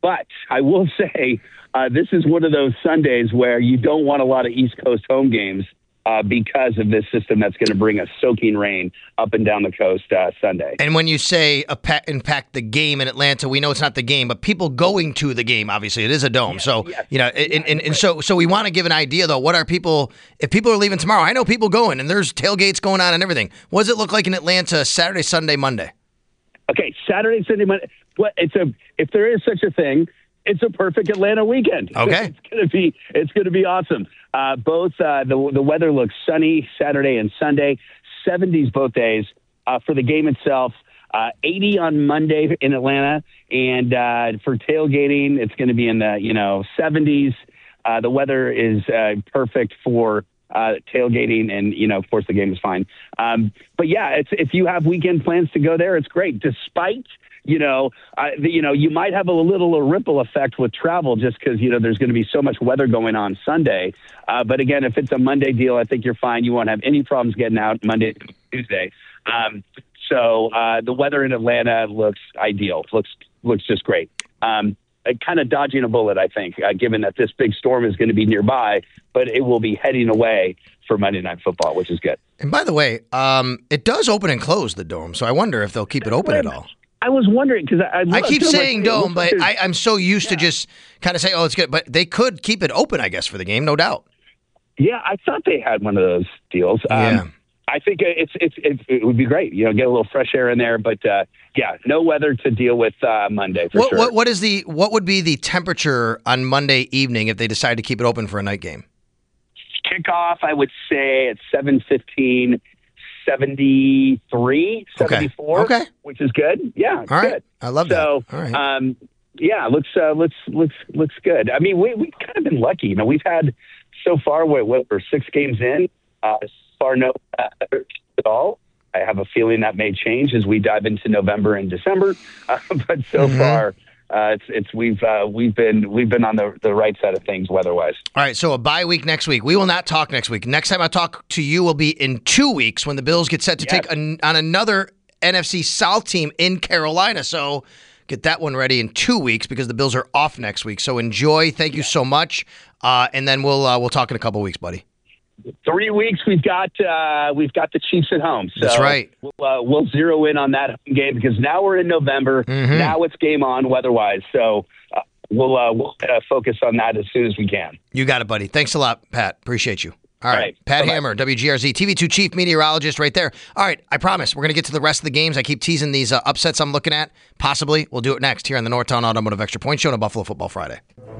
But I will say this is one of those Sundays where you don't want a lot of East Coast home games because of this system that's going to bring us soaking rain up and down the coast Sunday. And when you say impact the game in Atlanta, we know it's not the game, but people going to the game, obviously, it is a dome. So, so we want to give an idea, though. What are people, if people are leaving tomorrow, I know people going, and there's tailgates going on and everything. What does it look like in Atlanta Saturday, Sunday, Monday? Okay, Saturday, Sunday, Monday. If there is such a thing, it's a perfect Atlanta weekend. Okay, it's gonna be awesome. Both the weather looks sunny Saturday and Sunday, 70s both days. For the game itself, 80 on Monday in Atlanta, and for tailgating, it's going to be in the 70s. The weather is perfect for tailgating, and of course the game is fine. But yeah, if you have weekend plans to go there, it's great. Despite you might have a little ripple effect with travel just because, there's going to be so much weather going on Sunday. But again, if it's a Monday deal, I think you're fine. You won't have any problems getting out Monday, Tuesday. So the weather in Atlanta looks ideal. Looks just great. Kind of dodging a bullet, I think, given that this big storm is going to be nearby, but it will be heading away for Monday Night Football, which is good. And by the way, it does open and close the dome, so I wonder if they'll keep it open at all. I was wondering because I keep saying dome, but I'm so used to just kind of say, oh, it's good. But they could keep it open, I guess, for the game, no doubt. Yeah, I thought they had one of those deals. I think it would be great. Get a little fresh air in there. But no weather to deal with Monday for sure. What would be the temperature on Monday evening if they decide to keep it open for a night game? Kickoff, I would say at 7:15. 73, 74, which is good. Yeah, it's good. I love that. So, all right. looks good. I mean, we've kind of been lucky. We've had so far we're 6 games in. No at all. I have a feeling that may change as we dive into November and December. But so far, we've been on the right side of things weather-wise. All right, so a bye week next week. We will not talk next week. Next time I talk to you will be in 2 weeks when the Bills get set to take on another NFC South team in Carolina. So get that one ready in 2 weeks because the Bills are off next week. So enjoy. Thank you so much, and then we'll talk in a couple weeks, buddy. 3 weeks. We've got the Chiefs at home. So that's right. We'll zero in on that home game because now we're in November. Now it's game on weather-wise. So we'll focus on that as soon as we can. You got it, buddy. Thanks a lot, Pat. Appreciate you. All right. Pat Hammer, WGRZ, TV2 chief meteorologist right there. All right, I promise we're going to get to the rest of the games. I keep teasing these upsets I'm looking at. Possibly. We'll do it next here on the Northtown Automotive Extra Point Show on a Buffalo Football Friday.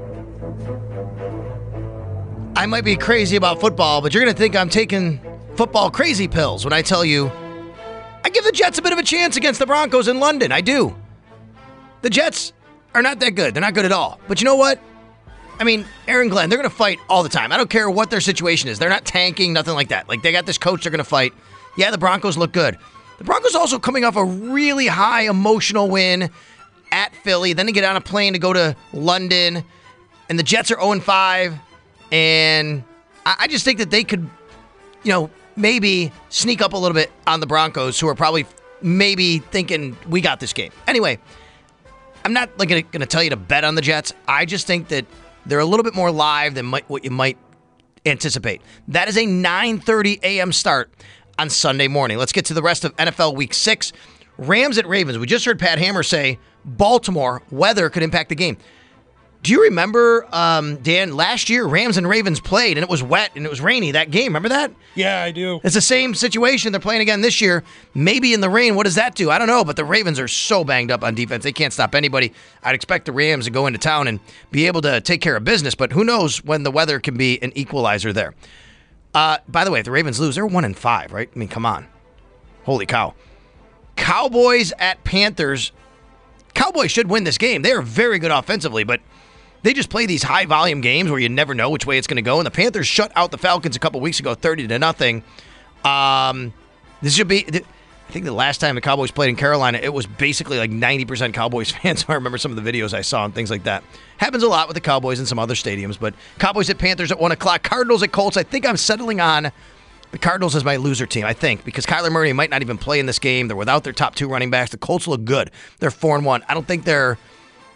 I might be crazy about football, but you're going to think I'm taking football crazy pills when I tell you I give the Jets a bit of a chance against the Broncos in London. I do. The Jets are not that good. They're not good at all. But you know what? I mean, Aaron Glenn, they're going to fight all the time. I don't care what their situation is. They're not tanking, nothing like that. Like, they got this coach, they're going to fight. Yeah, the Broncos look good. The Broncos also coming off a really high emotional win at Philly. Then they get on a plane to go to London. And the Jets are 0-5. And I just think that they could, maybe sneak up a little bit on the Broncos, who are probably maybe thinking we got this game. Anyway, I'm not going to tell you to bet on the Jets. I just think that they're a little bit more live than what you might anticipate. That is a 9:30 a.m. start on Sunday morning. Let's get to the rest of NFL Week 6. Rams at Ravens. We just heard Pat Hammer say Baltimore, weather could impact the game. Do you remember, Dan, last year Rams and Ravens played, and it was wet and it was rainy, that game. Remember that? Yeah, I do. It's the same situation. They're playing again this year. Maybe in the rain. What does that do? I don't know, but the Ravens are so banged up on defense. They can't stop anybody. I'd expect the Rams to go into town and be able to take care of business, but who knows when the weather can be an equalizer there. By the way, if the Ravens lose, they're 1-5, right? I mean, come on. Holy cow. Cowboys at Panthers. Cowboys should win this game. They are very good offensively, but they just play these high-volume games where you never know which way it's going to go. And the Panthers shut out the Falcons a couple weeks ago, 30-0. This should be, I think the last time the Cowboys played in Carolina, it was basically like 90% Cowboys fans. I remember some of the videos I saw and things like that. Happens a lot with the Cowboys in some other stadiums. But Cowboys at Panthers at 1 o'clock. Cardinals at Colts. I think I'm settling on the Cardinals as my loser team, I think, because Kyler Murray might not even play in this game. They're without their top 2 running backs. The Colts look good. They're 4-1. I don't think they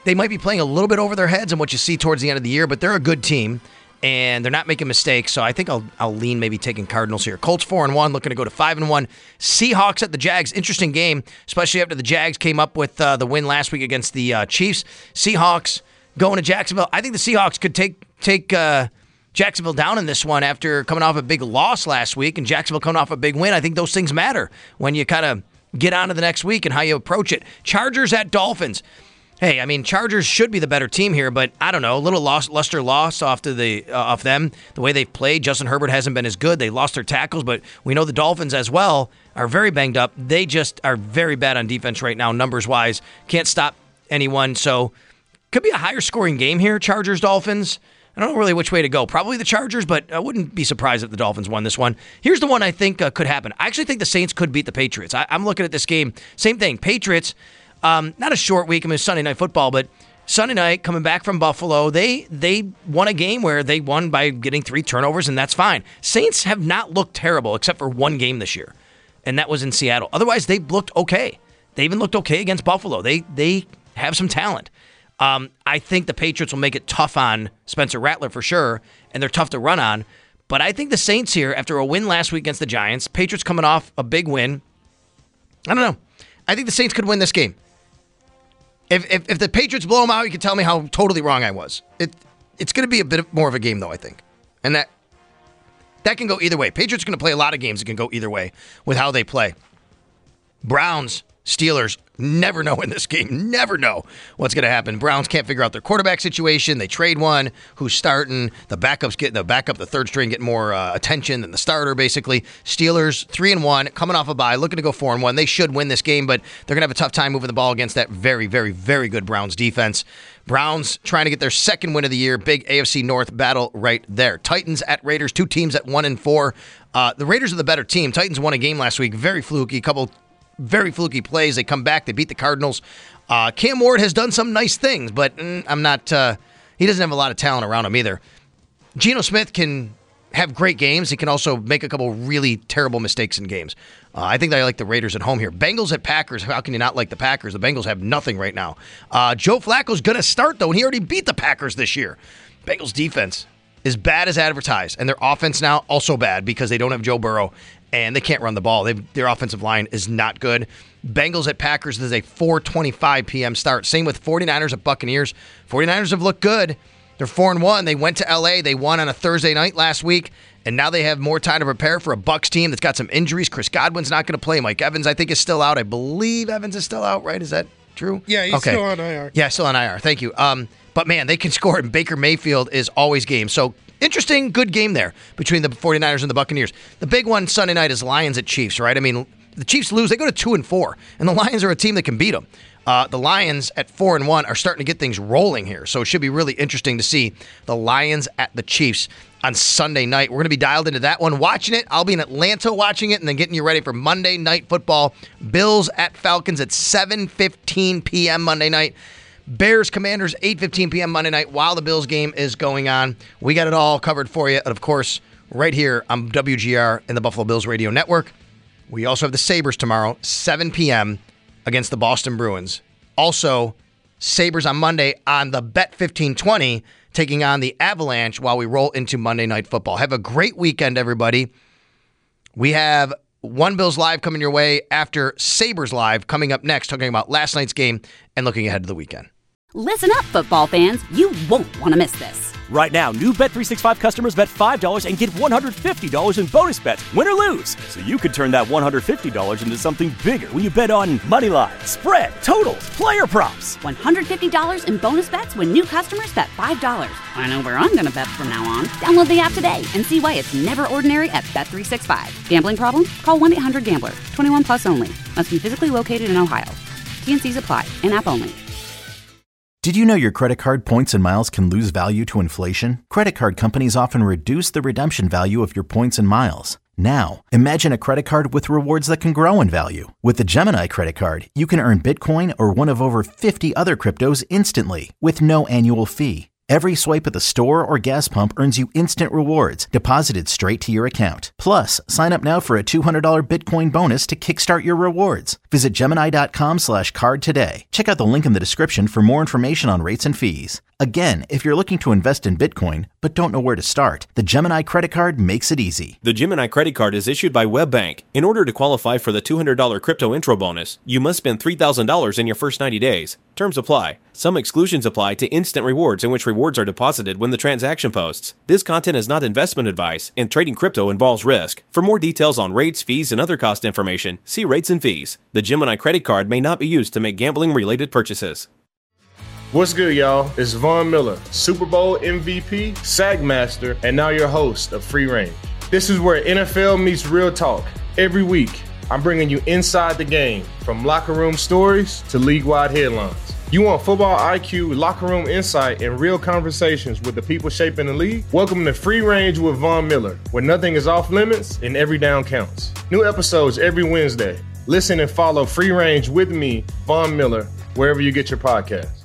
they might be playing a little bit over their heads on what you see towards the end of the year, but they're a good team, and they're not making mistakes, so I think I'll lean maybe taking Cardinals here. Colts 4-1, looking to go to 5-1. Seahawks at the Jags, interesting game, especially after the Jags came up with the win last week against the Chiefs. Seahawks going to Jacksonville. I think the Seahawks could take Jacksonville down in this one after coming off a big loss last week, and Jacksonville coming off a big win. I think those things matter when you kind of get on to the next week and how you approach it. Chargers at Dolphins. Hey, I mean, Chargers should be the better team here, but I don't know. A little luster loss off them. The way they've played, Justin Herbert hasn't been as good. They lost their tackles, but we know the Dolphins as well are very banged up. They just are very bad on defense right now, numbers-wise. Can't stop anyone, so could be a higher scoring game here, Chargers-Dolphins. I don't know really which way to go. Probably the Chargers, but I wouldn't be surprised if the Dolphins won this one. Here's the one I think could happen. I actually think the Saints could beat the Patriots. I'm looking at this game. Same thing. Patriots, not a short week. I mean, it's Sunday Night Football, but Sunday night, coming back from Buffalo, they won a game where they won by getting 3 turnovers, and that's fine. Saints have not looked terrible except for one game this year, and that was in Seattle. Otherwise, they've looked okay. They even looked okay against Buffalo. They have some talent. I think the Patriots will make it tough on Spencer Rattler for sure, and they're tough to run on. But I think the Saints here, after a win last week against the Giants, Patriots coming off a big win, I don't know. I think the Saints could win this game. If the Patriots blow them out, you can tell me how totally wrong I was. It's going to be a bit more of a game, though, I think. And that can go either way. Patriots are going to play a lot of games that can go either way with how they play. Browns, Steelers, never know in this game. Never know what's going to happen. Browns can't figure out their quarterback situation. They trade one. Who's starting? The backup's getting the third string, getting more attention than the starter, basically. Steelers 3-1, coming off a bye, looking to go 4-1. They should win this game, but they're going to have a tough time moving the ball against that very, very, very good Browns defense. Browns trying to get their second win of the year. Big AFC North battle right there. Titans at Raiders, 2 teams at 1-4. The Raiders are the better team. Titans won a game last week, very fluky, couple very fluky plays. They come back. They beat the Cardinals. Cam Ward has done some nice things, but I'm not. He doesn't have a lot of talent around him either. Geno Smith can have great games. He can also make a couple really terrible mistakes in games. I think I like the Raiders at home here. Bengals at Packers. How can you not like the Packers? The Bengals have nothing right now. Joe Flacco's going to start, though, and he already beat the Packers this year. Bengals defense is bad as advertised, and their offense now also bad because they don't have Joe Burrow. And they can't run the ball. Their offensive line is not good. Bengals at Packers, this is a 4:25 p.m. start. Same with 49ers at Buccaneers. 49ers have looked good. They're 4-1. They went to L.A. They won on a Thursday night last week, and now they have more time to prepare for a Bucs team that's got some injuries. Chris Godwin's not going to play. Mike Evans, I think, is still out. I believe Evans is still out, right? Is that true? Yeah, he's still on IR. Yeah, still on IR. Thank you. But, man, they can score, and Baker Mayfield is always game. So, interesting, good game there between the 49ers and the Buccaneers. The big one Sunday night is Lions at Chiefs, right? I mean, the Chiefs lose. They go to 2-4, and the Lions are a team that can beat them. The Lions at 4-1 are starting to get things rolling here, so it should be really interesting to see the Lions at the Chiefs on Sunday night. We're going to be dialed into that one, watching it. I'll be in Atlanta watching it and then getting you ready for Monday Night Football. Bills at Falcons at 7:15 p.m. Monday night. Bears, Commanders, 8:15 p.m. Monday night while the Bills game is going on. We got it all covered for you. And, of course, right here on WGR and the Buffalo Bills Radio Network. We also have the Sabres tomorrow, 7 p.m. against the Boston Bruins. Also, Sabres on Monday on the Bet 1520, taking on the Avalanche while we roll into Monday Night Football. Have a great weekend, everybody. We have One Bills Live coming your way after Sabres Live coming up next, talking about last night's game and looking ahead to the weekend. Listen up, football fans. You won't want to miss this. Right now, new Bet365 customers bet $5 and get $150 in bonus bets, win or lose. So you could turn that $150 into something bigger when you bet on money line, spread, totals, player props. $150 in bonus bets when new customers bet $5. I know where I'm going to bet from now on. Download the app today and see why it's never ordinary at Bet365. Gambling problem? Call 1-800-GAMBLER. 21 plus only. Must be physically located in Ohio. T&Cs apply. In-app only. Did you know your credit card points and miles can lose value to inflation? Credit card companies often reduce the redemption value of your points and miles. Now, imagine a credit card with rewards that can grow in value. With the Gemini credit card, you can earn Bitcoin or one of over 50 other cryptos instantly with no annual fee. Every swipe at the store or gas pump earns you instant rewards deposited straight to your account. Plus, sign up now for a $200 Bitcoin bonus to kickstart your rewards. Visit Gemini.com/card today. Check out the link in the description for more information on rates and fees. Again, if you're looking to invest in Bitcoin but don't know where to start, the Gemini credit card makes it easy. The Gemini credit card is issued by WebBank. In order to qualify for the $200 crypto intro bonus, you must spend $3,000 in your first 90 days. Terms apply. Some exclusions apply to instant rewards, in which rewards are deposited when the transaction posts. This content is not investment advice, and trading crypto involves risk. For more details on rates, fees, and other cost information, see rates and fees. The Gemini credit card may not be used to make gambling-related purchases. What's good, y'all? It's Von Miller, Super Bowl MVP, Sack Master, and now your host of Free Range. This is where NFL meets real talk. Every week, I'm bringing you inside the game, from locker room stories to league-wide headlines. You want football IQ, locker room insight, and real conversations with the people shaping the league? Welcome to Free Range with Von Miller, where nothing is off limits and every down counts. New episodes every Wednesday. Listen and follow Free Range with me, Von Miller, wherever you get your podcasts.